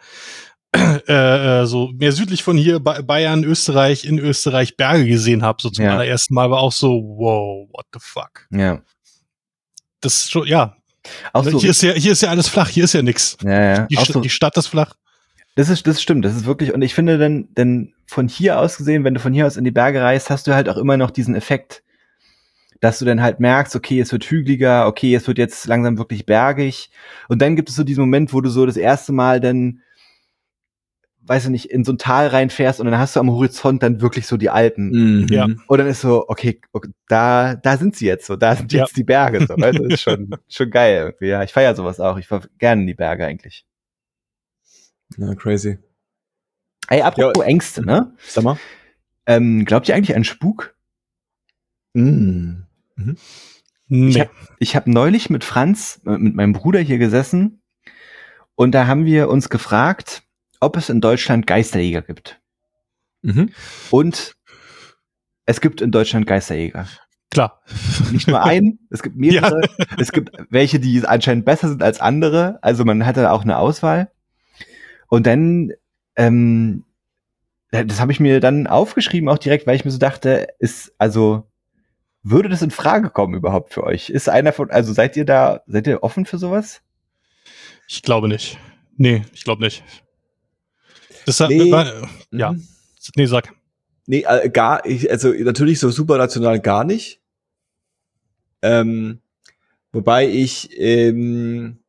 äh, so mehr südlich von hier, Bayern, Österreich, in Österreich Berge gesehen habe, so zum ja. allerersten Mal, war auch so, wow, what the fuck. Ja. Das ist schon, ja. Auch so hier, ist ja hier ist ja alles flach, hier ist ja nix. Ja, ja. Die, St- so, die Stadt ist flach. Das ist, das stimmt, das ist wirklich, und ich finde dann, denn von hier aus gesehen, wenn du von hier aus in die Berge reist, hast du halt auch immer noch diesen Effekt, dass du dann halt merkst, okay, es wird hügeliger, okay, es wird jetzt langsam wirklich bergig. Und dann gibt es so diesen Moment, wo du so das erste Mal dann, weiß ich nicht, in so ein Tal reinfährst und dann hast du am Horizont dann wirklich so die Alpen. Mhm. Ja. Und dann ist so, okay, okay, da da sind sie jetzt so, da sind jetzt Ja. die Berge. So, weißt du, das ist schon, schon geil irgendwie. Ja, ich feiere sowas auch. Ich fahr gerne in die Berge eigentlich. Ja, crazy. Ey, apropos Ja. Ängste, ne? Sag mal. Ähm, glaubt ihr eigentlich an Spuk? Mhm. Mhm. Nee. Ich habe ich hab neulich mit Franz, äh, mit meinem Bruder hier gesessen und da haben wir uns gefragt, ob es in Deutschland Geisterjäger gibt. Mhm. Und es gibt in Deutschland Geisterjäger. Klar. Nicht nur einen, es gibt mehrere. Ja. Es gibt welche, die anscheinend besser sind als andere. Also man hat da auch eine Auswahl. Und dann, ähm, das habe ich mir dann aufgeschrieben, auch direkt, weil ich mir so dachte, ist, also, würde das in Frage kommen überhaupt für euch? Ist einer von, also seid ihr da, seid ihr offen für sowas? Ich glaube nicht. Nee, ich glaube nicht. Das hat, Nee. war, ja. Mhm. Nee, sag. Nee, äh, gar, ich, also natürlich so super rational gar nicht. Ähm, wobei ich, ähm,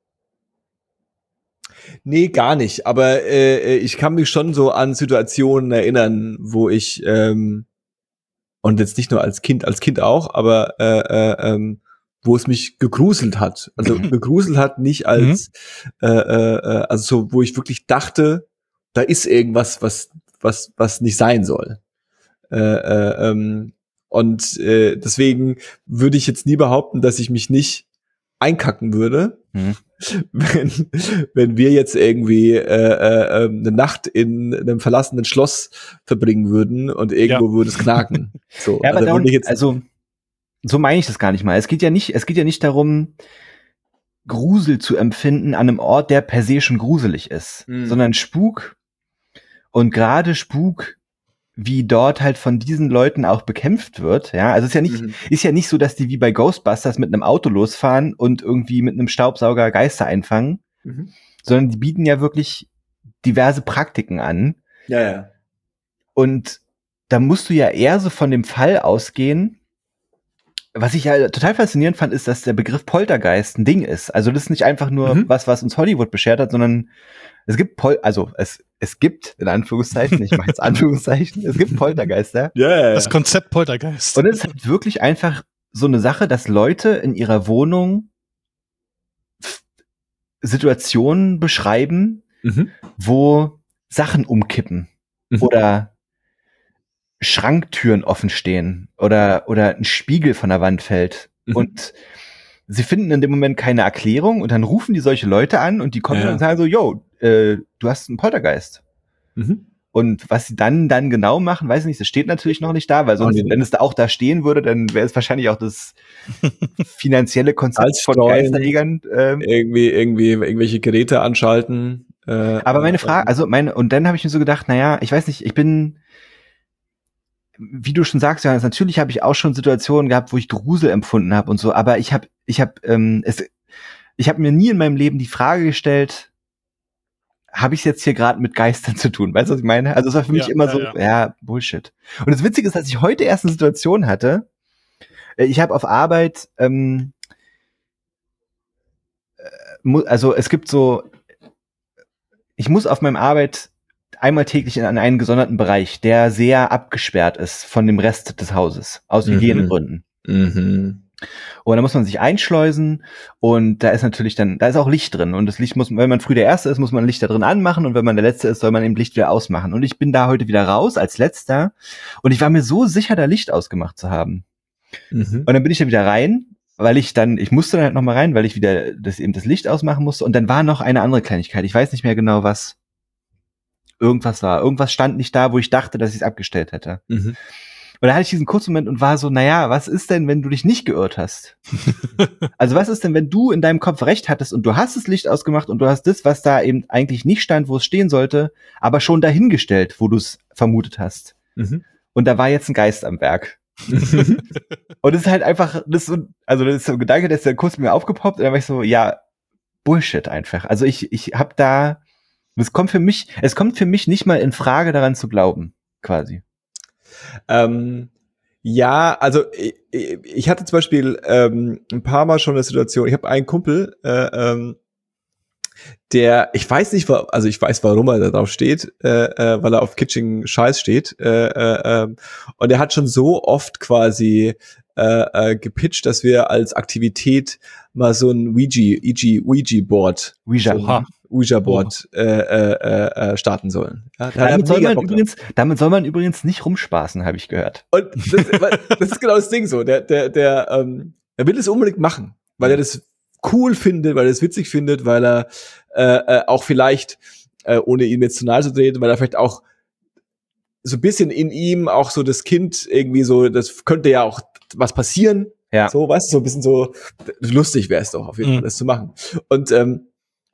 nee, gar nicht. Aber äh, ich kann mich schon so an Situationen erinnern, wo ich, ähm, und jetzt nicht nur als Kind, als Kind auch, aber äh, äh, ähm, wo es mich gegruselt hat. Also gegruselt hat nicht als, äh, äh, also so, wo ich wirklich dachte, da ist irgendwas, was, was, was nicht sein soll. Äh, äh, ähm, und äh, deswegen würde ich jetzt nie behaupten, dass ich mich nicht einkacken würde, Hm. wenn, wenn wir jetzt irgendwie äh, äh, eine Nacht in einem verlassenen Schloss verbringen würden und irgendwo Ja. würde es knacken. So, Ja, aber also, darum, würde ich jetzt, also, so meine ich das gar nicht mal. Es geht ja nicht, es geht ja nicht darum, Grusel zu empfinden an einem Ort, der per se schon gruselig ist, Mhm. sondern Spuk und gerade Spuk, wie dort halt von diesen Leuten auch bekämpft wird, ja, also es ist ja nicht, Mhm. ist ja nicht so, dass die wie bei Ghostbusters mit einem Auto losfahren und irgendwie mit einem Staubsauger Geister einfangen, Mhm. sondern die bieten ja wirklich diverse Praktiken an Ja, ja. und da musst du ja eher so von dem Fall ausgehen. Was ich ja total faszinierend fand, ist, dass der Begriff Poltergeist ein Ding ist. Also das ist nicht einfach nur Mhm. was, was uns Hollywood beschert hat, sondern es gibt Pol also es es gibt in Anführungszeichen, ich mache jetzt Anführungszeichen, es gibt Poltergeister. Ja, ja, Das ja. Konzept Poltergeist. Und es ist halt wirklich einfach so eine Sache, dass Leute in ihrer Wohnung f- Situationen beschreiben, Mhm. wo Sachen umkippen Mhm. oder Schranktüren offen stehen oder oder ein Spiegel von der Wand fällt Mhm. und sie finden in dem Moment keine Erklärung und dann rufen die solche Leute an und die kommen Ja. dann und sagen so, yo, äh, du hast einen Poltergeist. Mhm. Und was sie dann dann genau machen, weiß ich nicht, das steht natürlich noch nicht da, weil sonst, Oh, nee. wenn es da auch da stehen würde, dann wäre es wahrscheinlich auch das finanzielle Konzept Salz von streuen. Geisterjägern. Ähm. Irgendwie, irgendwie, irgendwelche Geräte anschalten. Äh, Aber meine Frage, also meine, und dann habe ich mir so gedacht, naja, ich weiß nicht, ich bin, wie du schon sagst, Johannes, natürlich habe ich auch schon Situationen gehabt, wo ich Grusel empfunden habe und so, aber ich habe, ich habe, ähm, es, ich habe mir nie in meinem Leben die Frage gestellt, habe ich es jetzt hier gerade mit Geistern zu tun? Weißt du, was ich meine? Also es war für mich Ja, immer ja, so, ja. ja, Bullshit. Und das Witzige ist, dass ich heute erst eine Situation hatte, äh, ich habe auf Arbeit, ähm, äh, mu- also es gibt so, ich muss auf meinem Arbeit einmal täglich in einen gesonderten Bereich, der sehr abgesperrt ist von dem Rest des Hauses, aus Mhm. Hygienegründen. Mhm. Und da muss man sich einschleusen und da ist natürlich dann, da ist auch Licht drin und das Licht muss, wenn man früh der Erste ist, muss man Licht da drin anmachen und wenn man der Letzte ist, soll man eben Licht wieder ausmachen. Und ich bin da heute wieder raus als Letzter und ich war mir so sicher, da Licht ausgemacht zu haben. Mhm. Und dann bin ich da wieder rein, weil ich dann, ich musste dann halt nochmal rein, weil ich wieder das eben das Licht ausmachen musste und dann war noch eine andere Kleinigkeit. Ich weiß nicht mehr genau, was irgendwas war. Irgendwas stand nicht da, wo ich dachte, dass ich es abgestellt hätte. Mhm. Und da hatte ich diesen kurzen Moment und war so, naja, was ist denn, wenn du dich nicht geirrt hast? Also was ist denn, wenn du in deinem Kopf recht hattest und du hast das Licht ausgemacht und du hast das, was da eben eigentlich nicht stand, wo es stehen sollte, aber schon dahingestellt, wo du es vermutet hast. Mhm. Und da war jetzt ein Geist am Werk. Und es ist halt einfach, das ist so, also das ist so ein Gedanke, der ist dann kurz mir aufgepoppt und dann war ich so, ja, Bullshit einfach. Also ich, ich hab da, es kommt für mich, es kommt für mich nicht mal in Frage, daran zu glauben, quasi. Ähm, Ja, also ich, ich hatte zum Beispiel ähm, ein paar Mal schon eine Situation, ich habe einen Kumpel, äh, ähm, der, ich weiß nicht, also ich weiß, warum er da drauf steht, äh, äh, weil er auf kitschigen Scheiß steht, äh, äh, äh, und er hat schon so oft quasi äh, äh, gepitcht, dass wir als Aktivität mal so ein Ouija, Ouija, Ouija-Board, Ouija. so ein Ouija-Board äh, äh, äh, starten sollen. Ja, damit, soll man übrigens, damit soll man übrigens nicht rumspaßen, habe ich gehört. Und das, das ist genau das Ding so. Der, der, der, ähm, er will es unbedingt machen, weil er das cool findet, weil er es witzig findet, weil er äh, auch vielleicht, äh, ohne ihm jetzt zu nahe zu treten, weil er vielleicht auch so ein bisschen in ihm auch so das Kind irgendwie so, das könnte ja auch was passieren. Ja. So, weißt du, so ein bisschen so lustig wäre es doch auf jeden Fall, mhm. das zu machen. Und ähm,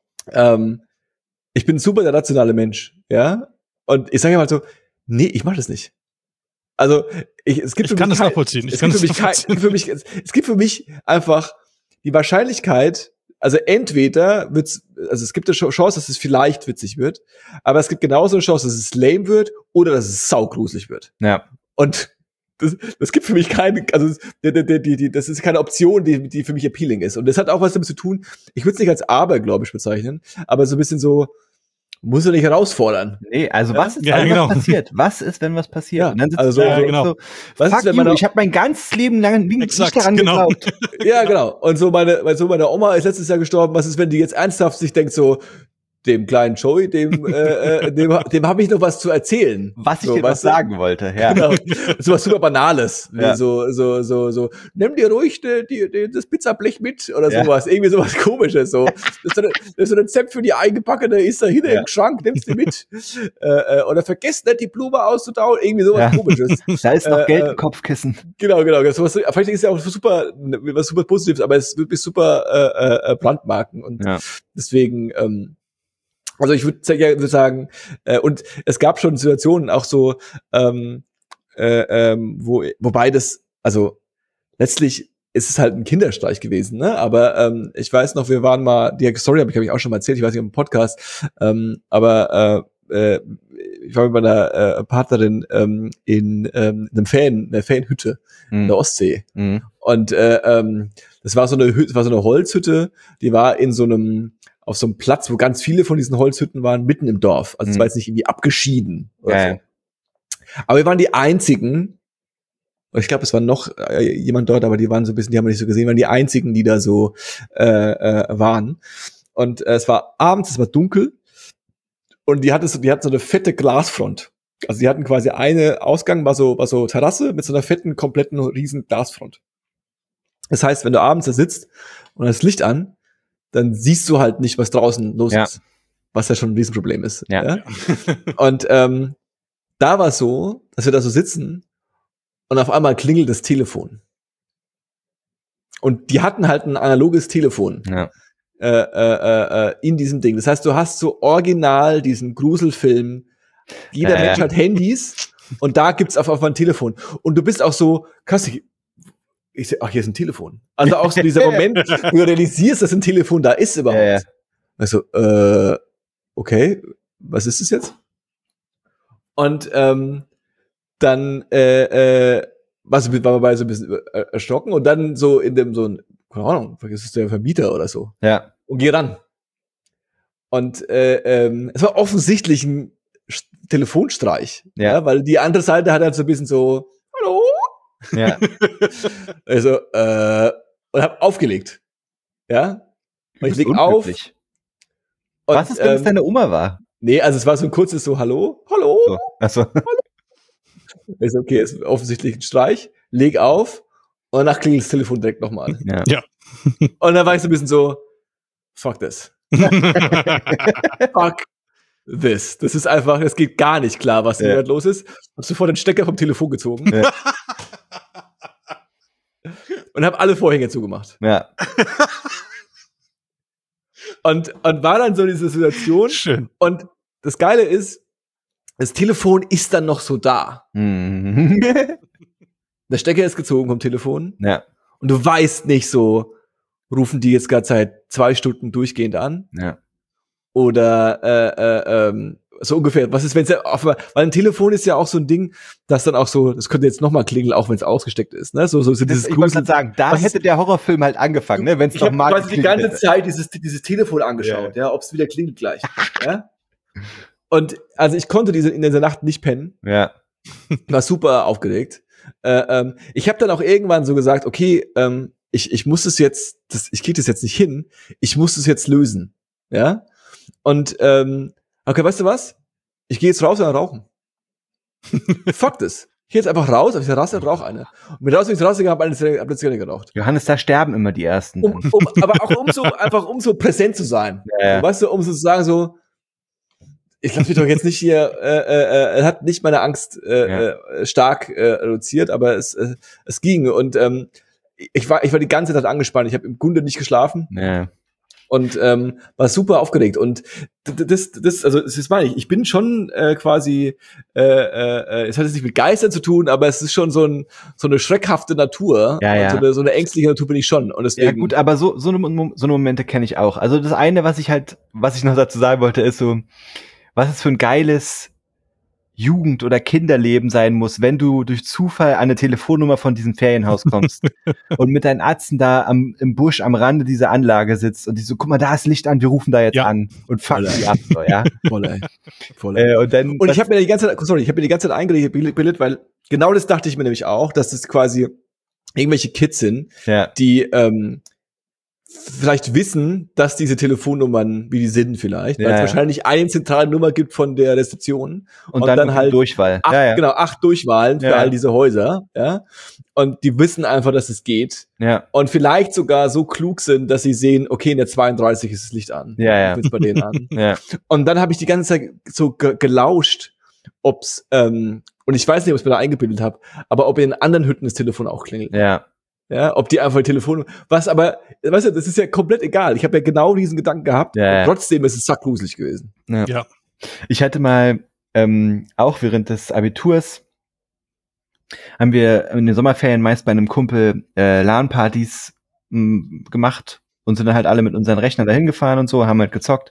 ähm, ich bin super der rationale Mensch, ja. Und ich sage mal so, nee, ich mache das nicht. Also ich, es gibt ich für kann mich das kein, nachvollziehen. Ich es kann gibt das für mich kein, für mich, es, es gibt für mich einfach die Wahrscheinlichkeit, also entweder wird's, also es gibt eine Chance, dass es vielleicht witzig wird, aber es gibt genauso eine Chance, dass es lame wird oder dass es saugruselig wird. Ja. Und das, das gibt für mich keine, also die, die, die, die, das ist keine Option, die, die für mich appealing ist. Und das hat auch was damit zu tun, ich würde es nicht als Abergläubisch bezeichnen, aber so ein bisschen so, muss er nicht herausfordern. Nee, also ja? was ist, ja, wenn genau. was passiert? Was ist, wenn was passiert? Ja, und dann sitzt also du da ja, genau. so, was fuck ist, wenn you, man ich habe mein ganzes Leben lang nicht Exakt, daran genau. geglaubt. Ja, genau. Und so meine, so meine Oma ist letztes Jahr gestorben. Was ist, wenn die jetzt ernsthaft sich denkt so, dem kleinen Joey, dem, äh, dem, dem habe ich noch was zu erzählen. Was ich so, dir was sagen wollte, ja. Genau. So was super Banales. Ja. So, so, so, so, nimm dir ruhig die, die, die, das Pizzablech mit oder ja. sowas. Irgendwie sowas Komisches. So. Das ist so, eine, das ist so ein Rezept für die eingepackte, ist da hinten ja. im Schrank, nimmst du mit. äh, oder vergesst nicht, die Blume auszudauen. Irgendwie sowas ja. Komisches. Da ist noch äh, Geld im Kopfkissen. Genau, genau. Das was, vielleicht ist ja auch super, was super Positives, aber es ist wirklich super äh, äh, Brandmarken. Und ja. deswegen, ähm, also ich würde würd sagen, äh, und es gab schon Situationen auch so, ähm, äh, ähm, wo, wobei das, also letztlich ist es halt ein Kinderstreich gewesen, ne? Aber ähm, ich weiß noch, wir waren mal, die Story habe ich, hab ich auch schon mal erzählt, ich weiß nicht im Podcast, ähm, aber äh, äh, ich war mit meiner äh, Partnerin ähm, in ähm, einem Fan, einer Fanhütte mhm. in der Ostsee. Mhm. Und äh, ähm, das war so eine Hütte, das war so eine Holzhütte, die war in so einem auf so einem Platz, wo ganz viele von diesen Holzhütten waren, mitten im Dorf. Also es mhm. war jetzt nicht irgendwie abgeschieden oder ja, so. Aber wir waren die einzigen, ich glaube, es war noch äh, jemand dort, aber die waren so ein bisschen, die haben wir nicht so gesehen, waren die einzigen, die da so äh, äh, waren. Und äh, es war abends, es war dunkel und die hatte so, die hatten so eine fette Glasfront. Also die hatten quasi eine Ausgang, war so, war so Terrasse mit so einer fetten, kompletten, riesen Glasfront. Das heißt, wenn du abends da sitzt und das Licht an, dann siehst du halt nicht, was draußen los ja. ist. Was ja schon ein Riesenproblem ist. Ja. ja? Und ähm, da war es so, dass wir da so sitzen und auf einmal klingelt das Telefon. Und die hatten halt ein analoges Telefon ja. äh, äh, äh, in diesem Ding. Das heißt, du hast so original diesen Gruselfilm. Jeder ja, Mensch ja. hat Handys und da gibt's auf, auf ein Telefon. Und du bist auch so, krass, ich, ich sag, ach, hier ist ein Telefon. Also auch so dieser Moment, wo du realisierst, dass ein Telefon da ist überhaupt. Ja, ja. Also, äh, okay, was ist das jetzt? Und ähm, dann äh, äh, was war dabei so ein bisschen erschrocken und dann so in dem so ein, keine Ahnung, vergiss es der Vermieter oder so. Ja. Und geh ran. Und äh, ähm, es war offensichtlich ein Telefonstreich, ja. ja, weil die andere Seite hat halt so ein bisschen so, hallo? Ja. Also, äh, und hab aufgelegt. Ja? Und ich leg auf. Und, was ist, wenn ähm, es deine Oma war? Nee, also es war so ein kurzes so, hallo? Hallo? So. Achso. Hallo? Ist okay, ist offensichtlich ein Streich. Leg auf. Und danach klingelt das Telefon direkt nochmal. Ja. ja. Und dann war ich so ein bisschen so, fuck this. Fuck this. Das ist einfach, es geht gar nicht klar, was hier ja. los ist. Hab sofort den Stecker vom Telefon gezogen. Ja. Und hab alle Vorhänge zugemacht. Ja. Und, und war dann so diese Situation. Schön. Und das Geile ist, das Telefon ist dann noch so da. Mhm. Der Stecker ist gezogen vom Telefon. Ja. Und du weißt nicht so, rufen die jetzt gerade seit zwei Stunden durchgehend an? Ja. Oder äh, äh, ähm, so ungefähr. Was ist, wenn es ja auf, weil ein Telefon ist ja auch so ein Ding, das dann auch so, das könnte jetzt nochmal klingeln, auch wenn es ausgesteckt ist, ne? So, so, so dieses Ich wollte gerade sagen, da hätte der Horrorfilm halt angefangen, ne? Wenn es doch mal. Ich habe quasi die ganze hätte. Zeit dieses, dieses Telefon angeschaut, ja, ja ob es wieder klingelt gleich. ja? Und also ich konnte diese in dieser Nacht nicht pennen. Ja. War super aufgeregt. Äh, ähm, ich habe dann auch irgendwann so gesagt, okay, ähm, ich, ich muss es jetzt, das, ich kriege das jetzt nicht hin, ich muss es jetzt lösen. Ja? Und ähm, okay, weißt du was? Ich gehe jetzt raus und rauchen. Fuck das. Ich gehe jetzt einfach raus, auf dieser Rasse und rauche eine. Und mit raus bin ich rausgegangen, habe eine hab eine Zigarette geraucht. Johannes, da sterben immer die Ersten. Um, um, aber auch um so, einfach um so präsent zu sein. Ja, ja. So, weißt du, um so zu sagen, so, ich lasse mich doch jetzt nicht hier, äh, äh, äh, hat nicht meine Angst äh, ja. äh, stark äh, reduziert, aber es, äh, es ging. Und ähm, ich war, ich war die ganze Zeit angespannt. Ich habe im Grunde nicht geschlafen. Ja. Und ähm, war super aufgeregt. Und das, das, also das meine ich, ich bin schon äh, quasi, äh, äh, es hat jetzt nicht mit Geistern zu tun, aber es ist schon so, ein, so eine schreckhafte Natur. Ja, ja. Und so eine, so eine ängstliche Natur bin ich schon. Und deswegen, ja gut, aber so, so, eine, so eine Momente kenne ich auch. Also das eine, was ich halt, was ich noch dazu sagen wollte, ist so, was es für ein geiles Jugend- oder Kinderleben sein muss, wenn du durch Zufall an eine Telefonnummer von diesem Ferienhaus kommst und mit deinen Ärzten da am, im Busch am Rande dieser Anlage sitzt und die so, guck mal, da ist Licht an, wir rufen da jetzt ja. an und fuck die ab, so, ja. Voll, ey. Voll, ey. Äh, und dann, und ich habe mir die ganze Zeit, sorry, ich habe mir die ganze Zeit eingebildet, weil genau das dachte ich mir nämlich auch, dass das quasi irgendwelche Kids sind, ja. die ähm, vielleicht wissen, dass diese Telefonnummern, wie die sind vielleicht, weil ja, es ja. wahrscheinlich eine zentrale Nummer gibt von der Rezeption und, und dann, dann halt Durchwahl. Acht, ja, ja. Genau, acht Durchwahlen für ja. all diese Häuser, ja. Und die wissen einfach, dass es geht. Ja. Und vielleicht sogar so klug sind, dass sie sehen, okay, in der zweiunddreißig ist das Licht an. Ja, ja. Ich bin's bei denen an. ja. Und dann habe ich die ganze Zeit so ge- gelauscht, ob's, ähm, und ich weiß nicht, ob ich mir da eingebildet habe, aber ob in anderen Hütten das Telefon auch klingelt. Ja. Ja, ob die einfach Telefon, was aber, weißt du, das ist ja komplett egal. Ich habe ja genau diesen Gedanken gehabt, ja, und trotzdem ist es sackgruselig gewesen. Ja. ja. Ich hatte mal, ähm, auch während des Abiturs, haben wir in den Sommerferien meist bei einem Kumpel äh, LAN-Partys m, gemacht und sind dann halt alle mit unseren Rechnern dahin gefahren und so, haben halt gezockt.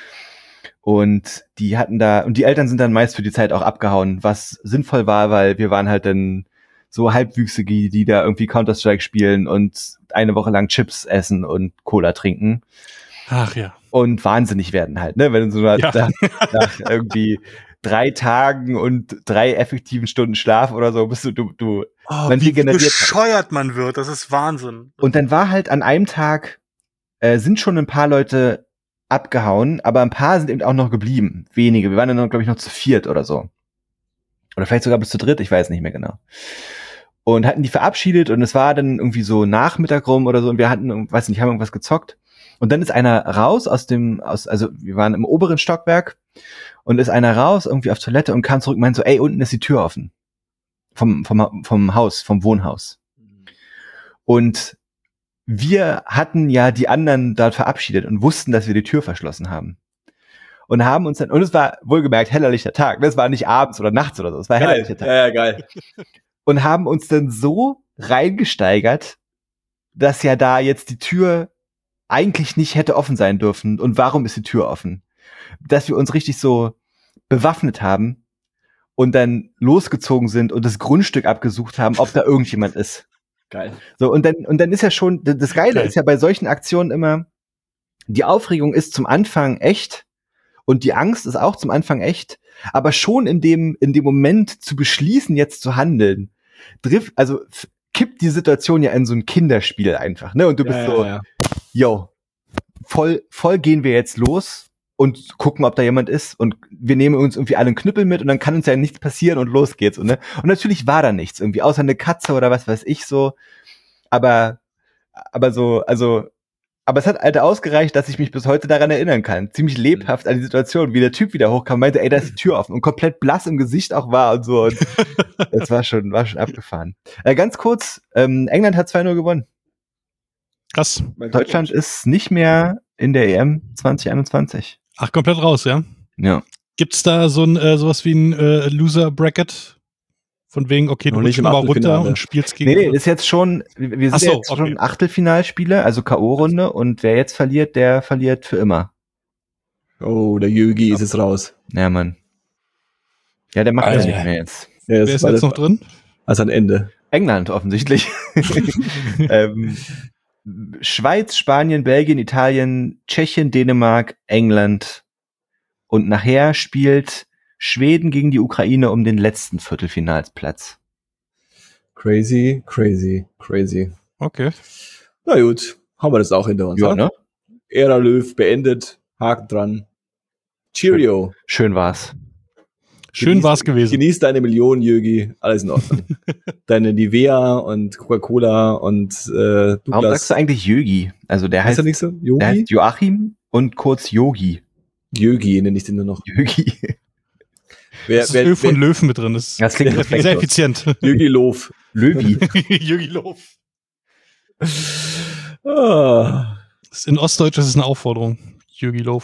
Und die hatten da, und die Eltern sind dann meist für die Zeit auch abgehauen, was sinnvoll war, weil wir waren halt dann so Halbwüchsige, die da irgendwie Counter-Strike spielen und eine Woche lang Chips essen und Cola trinken. Ach ja. Und wahnsinnig werden halt, ne? Wenn du so nach, ja. nach, nach irgendwie drei Tagen und drei effektiven Stunden Schlaf oder so, bist du, du, du oh, man wie bescheuert halt. Man wird, das ist Wahnsinn. Und dann war halt an einem Tag, äh, sind schon ein paar Leute abgehauen, aber ein paar sind eben auch noch geblieben. Wenige. Wir waren dann, glaube ich, noch zu viert oder so. Oder vielleicht sogar bis zu dritt, ich weiß nicht mehr genau. Und hatten die verabschiedet und es war dann irgendwie so Nachmittag rum oder so und wir hatten, weiß nicht, haben irgendwas gezockt. Und dann ist einer raus aus dem, aus, also wir waren im oberen Stockwerk und ist einer raus irgendwie auf Toilette und kam zurück und meinte so, ey, unten ist die Tür offen. Vom, vom, vom Haus, vom Wohnhaus. Und wir hatten ja die anderen dort verabschiedet und wussten, dass wir die Tür verschlossen haben. Und haben uns dann, und es war wohlgemerkt hellerlichter Tag, das war nicht abends oder nachts oder so, es war geil. hellerlichter Tag. Ja, ja, geil. Und haben uns dann so reingesteigert, dass ja da jetzt die Tür eigentlich nicht hätte offen sein dürfen. Und warum ist die Tür offen? Dass wir uns richtig so bewaffnet haben und dann losgezogen sind und das Grundstück abgesucht haben, ob da irgendjemand ist. Geil. So, und dann, und dann ist ja schon, das Geile Geil. ist ja bei solchen Aktionen immer, die Aufregung ist zum Anfang echt und die Angst ist auch zum Anfang echt, aber schon in dem, in dem Moment zu beschließen, jetzt zu handeln, trifft, also f- kippt die Situation ja in so ein Kinderspiel einfach, ne? Und du bist ja, so, ja, ja. yo, voll, voll gehen wir jetzt los und gucken, ob da jemand ist und wir nehmen uns irgendwie alle einen Knüppel mit und dann kann uns ja nichts passieren und los geht's. Und, ne? Und natürlich war da nichts irgendwie, außer eine Katze oder was weiß ich so, aber, aber so, also, aber es hat halt ausgereicht, dass ich mich bis heute daran erinnern kann. Ziemlich lebhaft an die Situation, wie der Typ wieder hochkam und meinte, ey, da ist die Tür offen und komplett blass im Gesicht auch war und so. Und das war schon, war schon abgefahren. Äh, ganz kurz, ähm, England hat zwei null gewonnen. Krass. Deutschland ist nicht mehr in der E M zwanzig einundzwanzig. Ach, komplett raus, ja? Ja. Gibt's da so ein, äh, sowas wie ein äh, Loser-Bracket? Von wegen, okay, du rutschst mal runter und spielst gegen... Nee, nee, ist jetzt schon, wir sind so, jetzt okay. schon Achtelfinalspiele, also K O-Runde und wer jetzt verliert, der verliert für immer. Oh, der Jürgi ja. ist jetzt raus. Ja, Mann. Ja, der macht Alter. das nicht mehr jetzt. Ja, Wer ist jetzt noch drin? Also ein Ende. England offensichtlich. ähm, Schweiz, Spanien, Belgien, Italien, Tschechien, Dänemark, England. Und nachher spielt Schweden gegen die Ukraine um den letzten Viertelfinalsplatz. Crazy, crazy, crazy. Okay. Na gut, haben wir das auch hinter uns. Ja, ne? ne? Ära Löw beendet, Haken dran. Cheerio. Schön war's. Schön Genieß- war's gewesen. Genieß deine Millionen, Jürgi. Alles in Ordnung. Deine Nivea und Coca-Cola und äh, Douglas. Warum sagst du eigentlich Jögi? Also der Heißt heißt, er nicht so? der Yogi? heißt Joachim und kurz Yogi. Jögi nenne ich den nur noch. Jögi. Wer, Das ist Öl von Löwen mit drin. Das ist Das klingt sehr, perfekt. sehr effizient. Jögi Löw. Löwi. Jürgi Löw. Ah. In Ostdeutsch ist es eine Aufforderung. Jürgi Löw.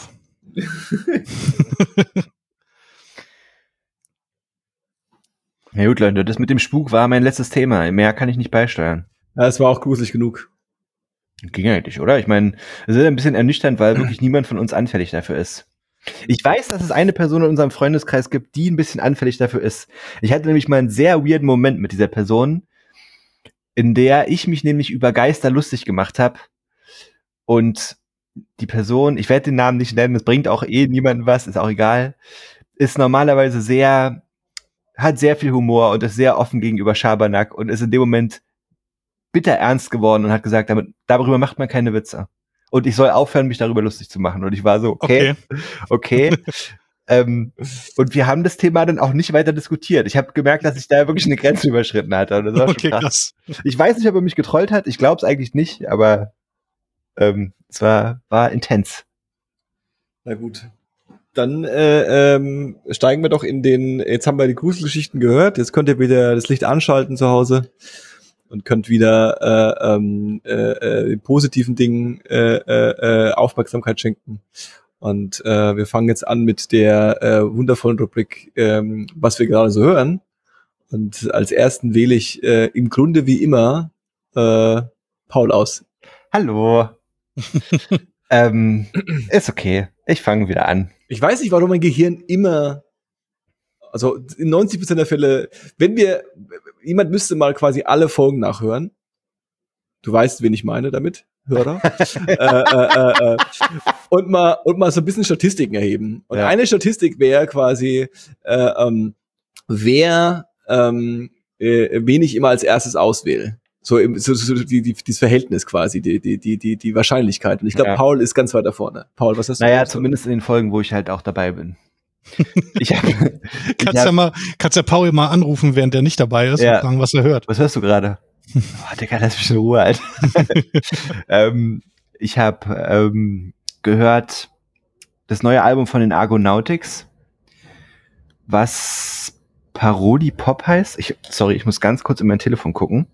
Ja gut, Leute, das mit dem Spuk war mein letztes Thema. Mehr kann ich nicht beisteuern. Ja, es war auch gruselig genug. Ging eigentlich, oder? Ich meine, es ist ein bisschen ernüchternd, weil wirklich niemand von uns anfällig dafür ist. Ich weiß, dass es eine Person in unserem Freundeskreis gibt, die ein bisschen anfällig dafür ist. Ich hatte nämlich mal einen sehr weirden Moment mit dieser Person, in der ich mich nämlich über Geister lustig gemacht habe. Und die Person, ich werde den Namen nicht nennen, das bringt auch eh niemandem was, ist auch egal, ist normalerweise sehr, hat sehr viel Humor und ist sehr offen gegenüber Schabernack und ist in dem Moment bitter ernst geworden und hat gesagt, damit, darüber macht man keine Witze. Und ich soll aufhören, mich darüber lustig zu machen. Und ich war so, okay, okay. okay. ähm, und wir haben das Thema dann auch nicht weiter diskutiert. Ich habe gemerkt, dass ich da wirklich eine Grenze überschritten hatte. Und das war Okay, schon krass. krass. Ich weiß nicht, ob er mich getrollt hat. Ich glaube es eigentlich nicht, aber ähm, es war, war intens. Na gut. Dann äh, ähm, steigen wir doch in den, jetzt haben wir die Gruselgeschichten gehört, jetzt könnt ihr wieder das Licht anschalten zu Hause und könnt wieder äh, ähm, äh, äh, positiven Dingen äh, äh, Aufmerksamkeit schenken. Und äh, wir fangen jetzt an mit der äh, wundervollen Rubrik, ähm, was wir gerade so hören. Und als ersten wähle ich äh, im Grunde wie immer äh, Paul aus. Hallo. ähm, ist okay. Ich fange wieder an. Ich weiß nicht, warum mein Gehirn immer, also in neunzig Prozent der Fälle, wenn wir, jemand müsste mal quasi alle Folgen nachhören. Du weißt, wen ich meine damit, Hörer. äh, äh, äh, und mal und mal so ein bisschen Statistiken erheben. Und ja. Eine Statistik wäre quasi, äh, ähm, wer ähm, äh, wen ich immer als erstes auswähle. So, im, so, so die, die, das Verhältnis quasi, die, die, die, die, die Wahrscheinlichkeit. Und ich glaube, ja. Paul ist ganz weit da vorne. Paul, was hast du? Naja, zumindest in den Folgen, wo ich halt auch dabei bin. ich hab, kannst, ich hab, ja mal, kannst ja Paul mal anrufen, während der nicht dabei ist, ja. und fragen, was er hört. Was hörst du gerade? Oh, Digga, lass mich in Ruhe, Alter. ähm, ich habe ähm, gehört das neue Album von den Argonautics, was Parodie-Pop heißt. Ich, sorry, ich muss ganz kurz in mein Telefon gucken.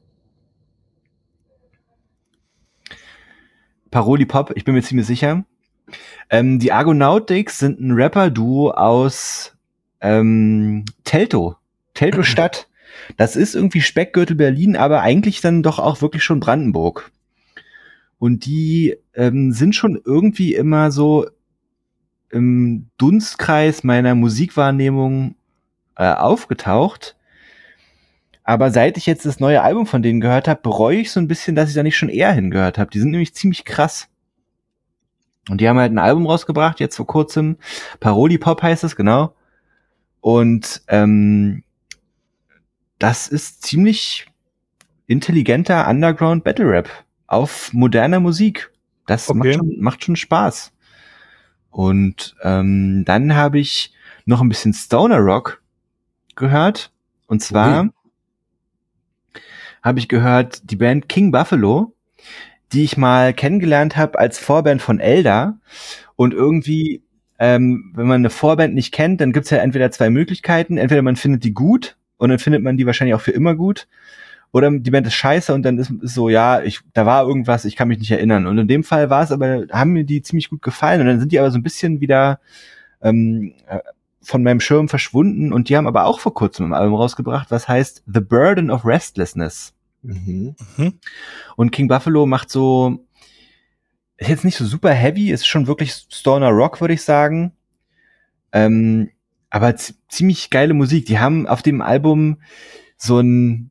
Parodie-Pop, ich bin mir ziemlich sicher. Ähm, die Argonautics sind ein Rapper-Duo aus ähm, Teltow, Teltow-Stadt. Das ist irgendwie Speckgürtel Berlin, aber eigentlich dann doch auch wirklich schon Brandenburg. Und die ähm, sind schon irgendwie immer so im Dunstkreis meiner Musikwahrnehmung äh, aufgetaucht. Aber seit ich jetzt das neue Album von denen gehört habe, bereue ich so ein bisschen, dass ich da nicht schon eher hingehört habe. Die sind nämlich ziemlich krass. Und die haben halt ein Album rausgebracht, jetzt vor kurzem. Parodie-Pop heißt es, genau. Und ähm, das ist ziemlich intelligenter Underground-Battle-Rap auf moderner Musik. Das okay. macht, schon, macht schon Spaß. Und ähm, dann habe ich noch ein bisschen Stoner Rock gehört. Und zwar okay. habe ich gehört die Band King Buffalo, die ich mal kennengelernt habe als Vorband von Elder. Und irgendwie, ähm, wenn man eine Vorband nicht kennt, dann gibt's ja entweder zwei Möglichkeiten. Entweder man findet die gut und dann findet man die wahrscheinlich auch für immer gut. Oder die Band ist scheiße und dann ist es so, ja, ich, da war irgendwas, ich kann mich nicht erinnern. Und in dem Fall war es aber, haben mir die ziemlich gut gefallen. Und dann sind die aber so ein bisschen wieder ähm, von meinem Schirm verschwunden. Und die haben aber auch vor kurzem ein Album rausgebracht, was heißt The Burden of Restlessness. Mhm. Und King Buffalo macht so, ist jetzt nicht so super heavy, ist schon wirklich Stoner Rock, würde ich sagen. Ähm, aber z- ziemlich geile Musik. Die haben auf dem Album so ein,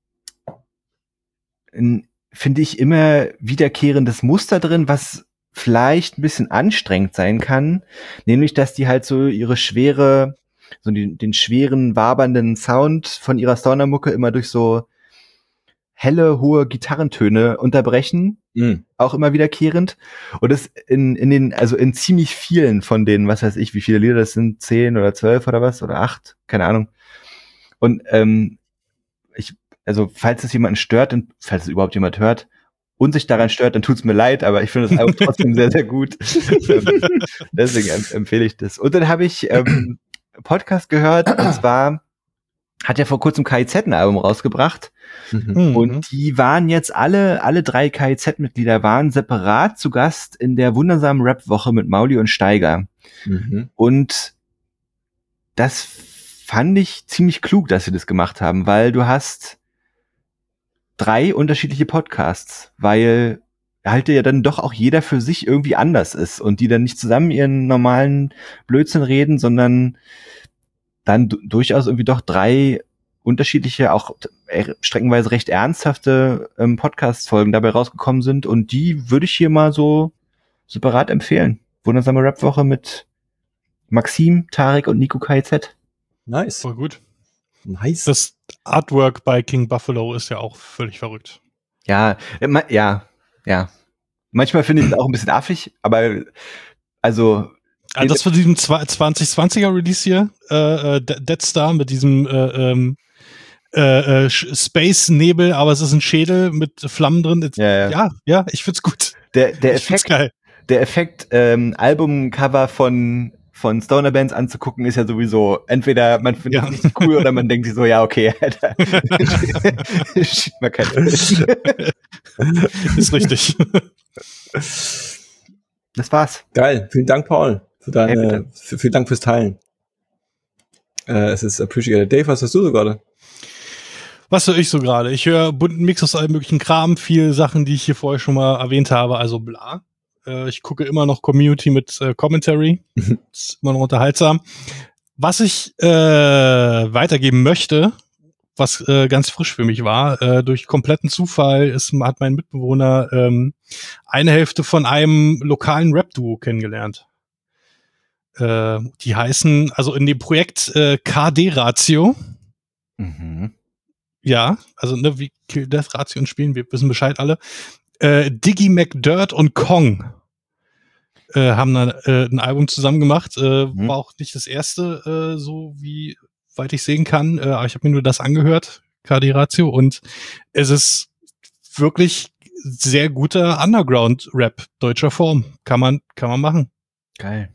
ein finde ich, immer wiederkehrendes Muster drin, was vielleicht ein bisschen anstrengend sein kann, nämlich, dass die halt so ihre schwere, so den, den schweren, wabernden Sound von ihrer Stoner-Mucke immer durch so helle, hohe Gitarrentöne unterbrechen, Mhm. auch immer wiederkehrend. Und das in, in den, also in ziemlich vielen von denen, was weiß ich, wie viele Lieder das sind, zehn oder zwölf oder was, oder acht, keine Ahnung. Und ähm, ich, also falls es jemanden stört, und falls es überhaupt jemand hört und sich daran stört, dann tut's mir leid, aber ich finde das Album trotzdem sehr, sehr gut. ähm, deswegen em- empfehle ich das. Und dann habe ich ähm, Podcast gehört, und zwar hat ja vor kurzem K I Z ein Album rausgebracht. Mhm. Und die waren jetzt alle, alle drei K I Z-Mitglieder waren separat zu Gast in der wundersamen Rap-Woche mit Mauli und Steiger. Mhm. Und das fand ich ziemlich klug, dass sie das gemacht haben, weil du hast drei unterschiedliche Podcasts, weil halt ja dann doch auch jeder für sich irgendwie anders ist und die dann nicht zusammen ihren normalen Blödsinn reden, sondern dann du- durchaus irgendwie doch drei unterschiedliche, auch äh, streckenweise recht ernsthafte ähm, Podcast-Folgen dabei rausgekommen sind, und die würde ich hier mal so separat empfehlen. Wundersame Rap-Woche mit Maxim, Tarek und Nico K I Z. Nice. Voll gut. Nice. Das Artwork bei King Buffalo ist ja auch völlig verrückt. Ja, äh, ma- ja, ja. Manchmal finde ich es auch ein bisschen affig, aber also Ah, das von diesem zwa- zwanzig zwanziger Release hier, äh, äh, De- Dead Star mit diesem äh, ähm, äh, äh, Space-Nebel, aber es ist ein Schädel mit Flammen drin. Ja, ja. ja, ja, ich find's gut. der, der Ich find's Effekt, geil. der Effekt, ähm, Albumcover von von Stoner Bands anzugucken, ist ja sowieso entweder man findet Ja. es richtig cool oder man denkt sich so, ja, okay, Alter. Schiebt mal kein Ist richtig. Das war's. Geil. Vielen Dank, Paul, für Hey, deine, bitte. für, vielen Dank fürs Teilen. Äh, es ist appreciated. Dave, was hast du so gerade? Was höre ich so gerade? Ich höre bunten Mix aus allem möglichen Kram, viel Sachen, die ich hier vorher schon mal erwähnt habe, also bla. Äh, ich gucke immer noch Community mit äh, Commentary. Ist immer noch unterhaltsam. Was ich äh, weitergeben möchte, was äh, ganz frisch für mich war, äh, durch kompletten Zufall ist, hat mein Mitbewohner ähm, eine Hälfte von einem lokalen Rap-Duo kennengelernt. Äh, die heißen, also in dem Projekt äh, K D-Ratio. Mhm. Ja, also ne, wie Kill Death Ratio spielen, wir wissen Bescheid alle. Äh, Diggy McDirt und Kong äh, haben dann äh, ein Album zusammen gemacht. Äh, Mhm. War auch nicht das erste, äh, so wie weit ich sehen kann. Äh, aber ich habe mir nur das angehört, K D Ratio, und es ist wirklich sehr guter Underground-Rap deutscher Form. Kann man, kann man machen. Geil.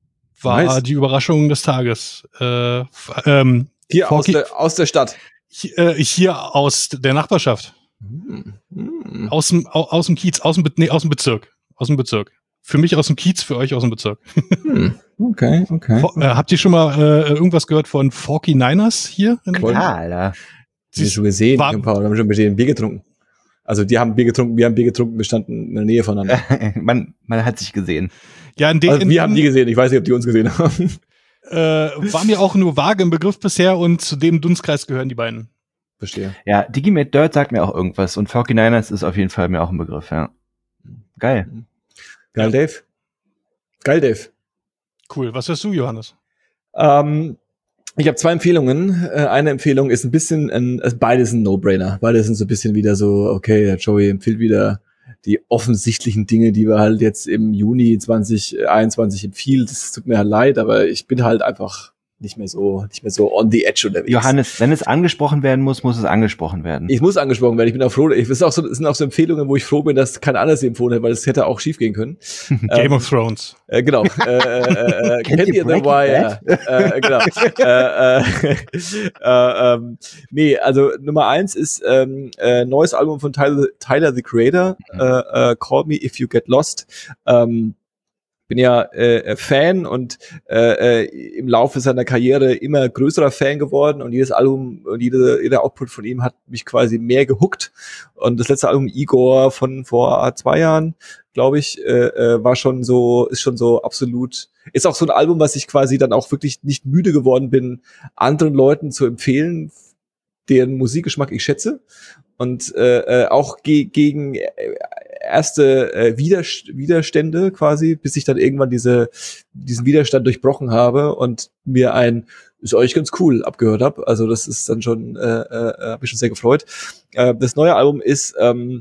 War Nice. die Überraschung des Tages. Äh, f- ähm, Hier aus Forky- der, aus der Stadt. Hi- äh, hier aus der Nachbarschaft. Hm. Hm. Aus dem, au, aus dem Kiez, aus dem, Be- nee, aus dem Bezirk. Aus dem Bezirk. Für mich aus dem Kiez, für euch aus dem Bezirk. Hm. Okay, okay. Fo- äh, habt ihr schon mal äh, irgendwas gehört von forty-niners hier? In Voll. Ja, Alter. Haben wir schon gesehen, war- Paul, haben wir schon mit denen Bier getrunken. Also die haben Bier getrunken, wir haben Bier getrunken, wir standen in der Nähe voneinander. man, man hat sich gesehen. Ja, in den, Also in, wir haben die gesehen, ich weiß nicht, ob die uns gesehen haben. äh, war mir auch nur vage im Begriff bisher, und zu dem Dunstkreis gehören die beiden. Verstehe. Ja, Diggy Made Dirt sagt mir auch irgendwas, und forty-niners ist auf jeden Fall mir auch ein Begriff, ja. Geil. Geil, Dave. Geil, Dave. Cool. Was hörst du, Johannes? Ähm, ich habe zwei Empfehlungen. Äh, eine Empfehlung ist ein bisschen, ein, also beide sind No-Brainer. Beide sind so ein bisschen wieder so, okay, der Joey empfiehlt wieder die offensichtlichen Dinge, die wir halt jetzt im Juni zwanzig einundzwanzig empfiehlt. Es tut mir halt leid, aber ich bin halt einfach nicht mehr so, nicht mehr so on the edge unterwegs. Johannes, wenn es angesprochen werden muss, muss es angesprochen werden. Ich muss angesprochen werden. Ich bin auch froh. Ich, das, ist auch so, das sind auch so Empfehlungen, wo ich froh bin, dass kein anderes sie empfohlen hat, weil es hätte auch schief gehen können. Game ähm, of Thrones. Äh, genau. äh, äh, äh, Kennt kennt ihr ihr The Breaking Wire? äh, genau. äh, äh, äh, ähm, nee, also Nummer eins ist ähm, äh, neues Album von Tyler, Tyler the Creator, Mhm. äh, äh, Call Me If You Get Lost. Ähm, bin ja äh, Fan und äh, äh, im Laufe seiner Karriere immer größerer Fan geworden, und jedes Album und jede, jeder Output von ihm hat mich quasi mehr gehuckt. Und das letzte Album Igor von vor zwei Jahren, glaube ich, äh, äh, war schon so, ist schon so absolut ist auch so ein Album, was ich quasi dann auch wirklich nicht müde geworden bin, anderen Leuten zu empfehlen, deren Musikgeschmack ich schätze. Und äh, auch ge- gegen erste äh, Widerst- Widerstände quasi, bis ich dann irgendwann diese diesen Widerstand durchbrochen habe und mir ein ist eigentlich ganz cool abgehört habe. Also das ist dann schon, äh, äh, habe ich schon sehr gefreut. Äh, das neue Album ist ähm,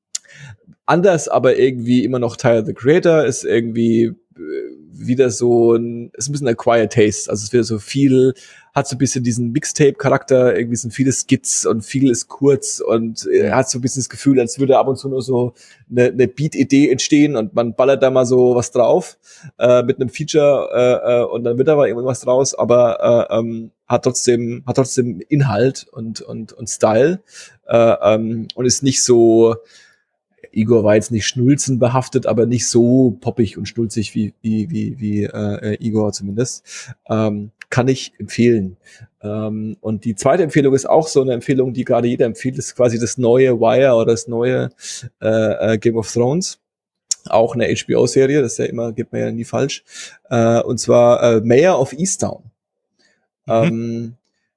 anders, aber irgendwie immer noch Tyler the Creator, ist irgendwie äh, wieder so ein, ist ein bisschen acquired taste. Also es wird so viel, hat so ein bisschen diesen Mixtape-Charakter, irgendwie sind viele Skits und viel ist kurz und äh, hat so ein bisschen das Gefühl, als würde ab und zu nur so eine, eine Beat-Idee entstehen und man ballert da mal so was drauf äh, mit einem Feature äh, äh, und dann wird da mal irgendwas draus, aber äh, ähm, hat trotzdem hat trotzdem Inhalt und und und Style äh, ähm, und ist nicht so. Igor war jetzt nicht schnulzenbehaftet, aber nicht so poppig und schnulzig wie wie wie wie äh, Igor zumindest. Ähm, kann ich empfehlen. Ähm, und die zweite Empfehlung ist auch so eine Empfehlung, die gerade jeder empfiehlt, ist quasi das neue Wire oder das neue äh, Game of Thrones. Auch eine H B O-Serie, das ist ja immer, geht mir ja nie falsch. Äh, und zwar äh, Mayor of Easttown. Mhm. Ähm,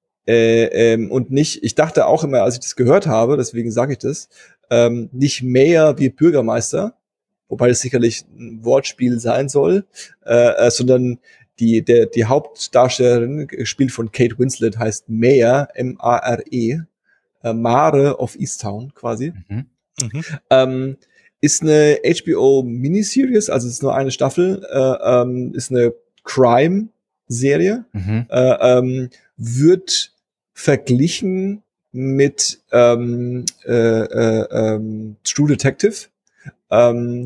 Äh, ähm, und nicht, ich dachte auch immer, als ich das gehört habe, deswegen sage ich das, ähm, nicht Mayor wie Bürgermeister, wobei das sicherlich ein Wortspiel sein soll, äh, äh, sondern die, der, die Hauptdarstellerin, gespielt von Kate Winslet, heißt Mare, M A R E, äh, Mare of Easttown quasi. Mhm. Mhm. Ähm, ist eine H B O-Miniseries, also es ist nur eine Staffel, äh, ähm, ist eine Crime-Serie, mhm. äh, ähm, wird verglichen mit ähm, äh, äh, ähm, True Detective. Ähm,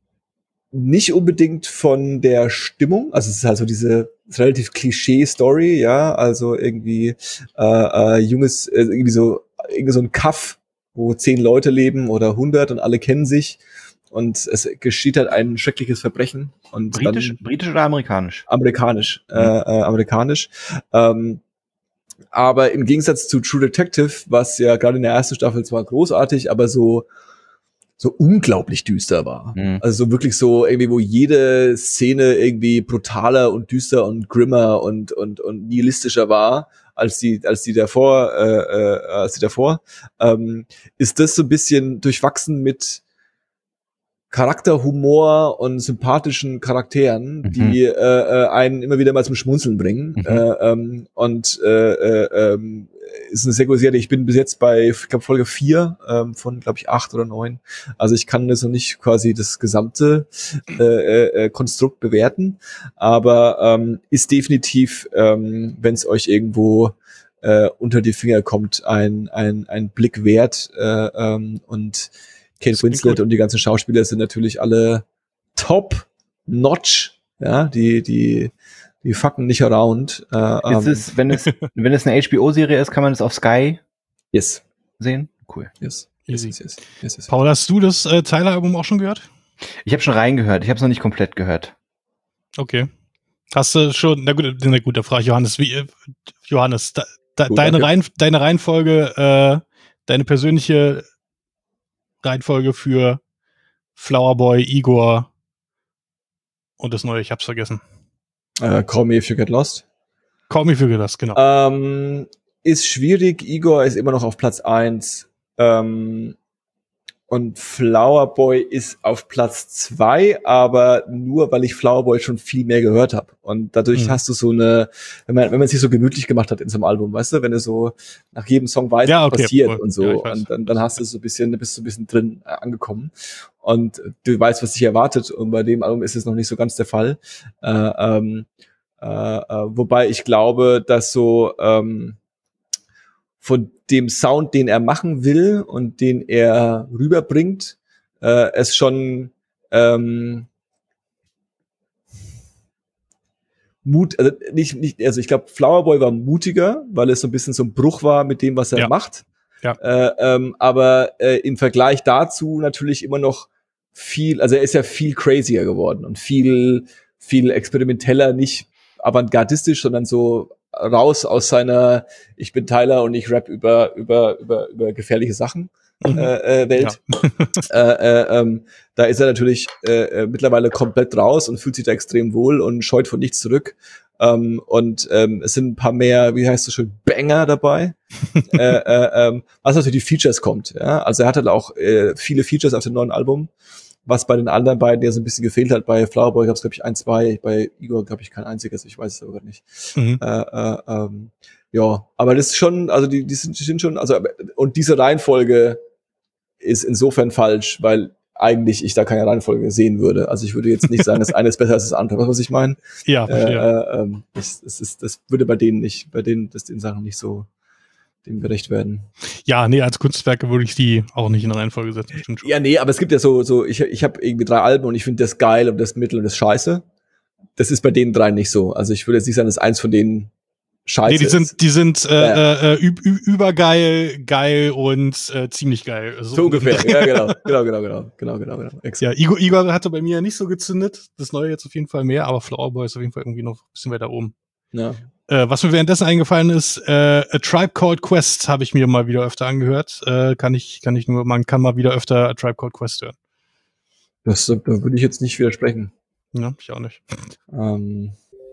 nicht unbedingt von der Stimmung, also es ist also diese relativ Klischee-Story, ja, also irgendwie äh, äh, junges, äh, irgendwie so irgendwie so ein Kaff, wo zehn Leute leben oder hundert und alle kennen sich und es geschieht halt ein schreckliches Verbrechen. Und britisch, dann, britisch oder amerikanisch? Amerikanisch, mhm. äh, äh, amerikanisch. Ähm, aber im Gegensatz zu True Detective, was ja gerade in der ersten Staffel zwar großartig, aber so so unglaublich düster war. Mhm. Also so wirklich so irgendwie, wo jede Szene irgendwie brutaler und düster und grimmer und und und nihilistischer war als die als die davor äh, äh, als die davor ähm, ist das so ein bisschen durchwachsen mit Charakterhumor und sympathischen Charakteren, mhm. die äh, äh, einen immer wieder mal zum Schmunzeln bringen. Mhm. Äh, ähm, und äh, äh, äh, ist eine sehr gute Serie. Ich bin bis jetzt bei, ich glaube, Folge vier ähm, von, glaube ich, acht oder neun. Also ich kann das noch nicht quasi das gesamte äh, äh, Konstrukt bewerten, aber ähm, ist definitiv, ähm, wenn es euch irgendwo äh, unter die Finger kommt, ein ein ein Blick wert äh, ähm, und Kate Winslet und die ganzen Schauspieler sind natürlich alle top notch, ja, die, die, die fucken nicht around. Äh, ist es, wenn es, wenn es eine H B O-Serie ist, kann man es auf Sky yes. sehen? Cool. Yes. Yes, yes, yes. yes, yes. Paul, hast du das äh, Tyler-Album auch schon gehört? Ich habe schon reingehört, ich habe es noch nicht komplett gehört. Okay. Hast du schon, na gut, na gut, da frage ich Johannes, wie, äh, Johannes, da, da, gut, deine, Reihen, deine Reihenfolge, äh, deine persönliche Reihenfolge für Flower Boy, Igor und das neue, ich hab's vergessen. Uh, Call Me If You Get Lost. Call Me If You Get Lost, genau. Ähm, ist schwierig, Igor ist immer noch auf Platz eins. Ähm, und Flower Boy ist auf Platz zwei, aber nur, weil ich Flower Boy schon viel mehr gehört habe. Und dadurch mhm. hast du so eine, wenn man wenn man sich so gemütlich gemacht hat in so einem Album, weißt du, wenn du so nach jedem Song weißt, ja, okay, was passiert cool. und so, ja, und dann, dann hast du so ein bisschen, bist du ein bisschen drin äh, angekommen und du weißt, was dich erwartet. Und bei dem Album ist es noch nicht so ganz der Fall. Äh, ähm, äh, äh, wobei ich glaube, dass so ähm, von dem Sound, den er machen will und den er rüberbringt, äh, es schon ähm, Mut, also nicht, nicht, also ich glaube, Flower Boy war mutiger, weil es so ein bisschen so ein Bruch war mit dem, was er ja. macht. Ja. Äh, ähm, aber äh, im Vergleich dazu natürlich immer noch viel, also er ist ja viel crazier geworden und viel, viel experimenteller, nicht avantgardistisch, sondern so raus aus seiner, ich bin Tyler und ich rap über, über, über, über gefährliche Sachen. äh, äh, Welt. Ja. äh, äh, ähm, da ist er natürlich äh, mittlerweile komplett raus und fühlt sich da extrem wohl und scheut von nichts zurück. Ähm, und ähm, es sind ein paar mehr, wie heißt das schon, Banger dabei, äh, äh, ähm, was natürlich die Features kommt. Ja? Also er hat halt auch äh, viele Features auf dem neuen Album, was bei den anderen beiden ja so ein bisschen gefehlt hat. Bei Flower Boy gab es, glaube ich, ein, zwei, bei Igor, glaube ich, kein einziges, ich weiß es aber nicht. Mhm. Äh, äh, ähm, ja, aber das ist schon, also die, die, sind, die sind schon, also und diese Reihenfolge ist insofern falsch, weil eigentlich ich da keine Reihenfolge sehen würde. Also ich würde jetzt nicht sagen, das eine ist besser als das andere. Was, was ich meine? Ja, verstehe. Äh, äh, das, das, ist, das würde bei denen nicht, bei denen, das den Sachen nicht so dem gerecht werden. Ja, nee, als Kunstwerke würde ich die auch nicht in Reihenfolge setzen. Stimmt schon. Ja, nee, aber es gibt ja so, so ich, ich habe irgendwie drei Alben und ich finde das geil und das Mittel und das scheiße. Das ist bei den drei nicht so. Also ich würde jetzt nicht sagen, dass eins von denen scheiße nee, die sind, ist. die sind äh, ja. äh, üb, übergeil, geil und äh, ziemlich geil. So, so ungefähr, ja, genau, genau, genau, genau, genau, genau, genau. Ja, Igor, Igor hatte bei mir nicht so gezündet. Das Neue jetzt auf jeden Fall mehr, aber Flower Boy ist auf jeden Fall irgendwie noch ein bisschen weiter oben. Ja. Äh, was mir währenddessen eingefallen ist, äh, A Tribe Called Quest habe ich mir mal wieder öfter angehört. Äh, kann ich, kann ich nur, man kann mal wieder öfter A Tribe Called Quest hören. Das, da würde ich jetzt nicht widersprechen. Ja, ich auch nicht. Ähm,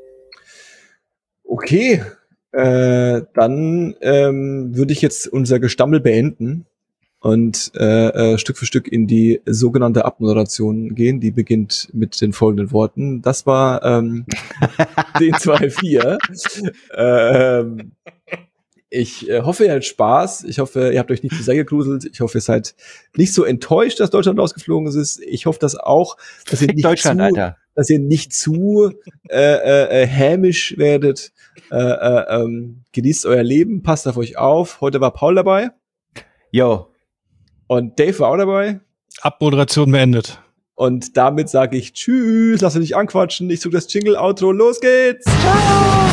okay, äh, dann ähm, würde ich jetzt unser Gestammel beenden und äh, äh, Stück für Stück in die sogenannte Abmoderation gehen. Die beginnt mit den folgenden Worten. Das war ähm, D zwei vier. ähm, ich äh, hoffe, ihr hattet Spaß. Ich hoffe, ihr habt euch nicht zu sehr gegruselt. Ich hoffe, ihr seid nicht so enttäuscht, dass Deutschland rausgeflogen ist. Ich hoffe, dass auch, dass ihr nicht Deutschland, zu, Alter. dass ihr nicht zu äh, äh, hämisch werdet. Äh, äh, ähm, genießt euer Leben, passt auf euch auf. Heute war Paul dabei. Jo. Und Dave war auch dabei. Abmoderation beendet. Und damit sage ich Tschüss, lass dich nicht anquatschen. Ich suche das Jingle-Outro. Los geht's! Ciao!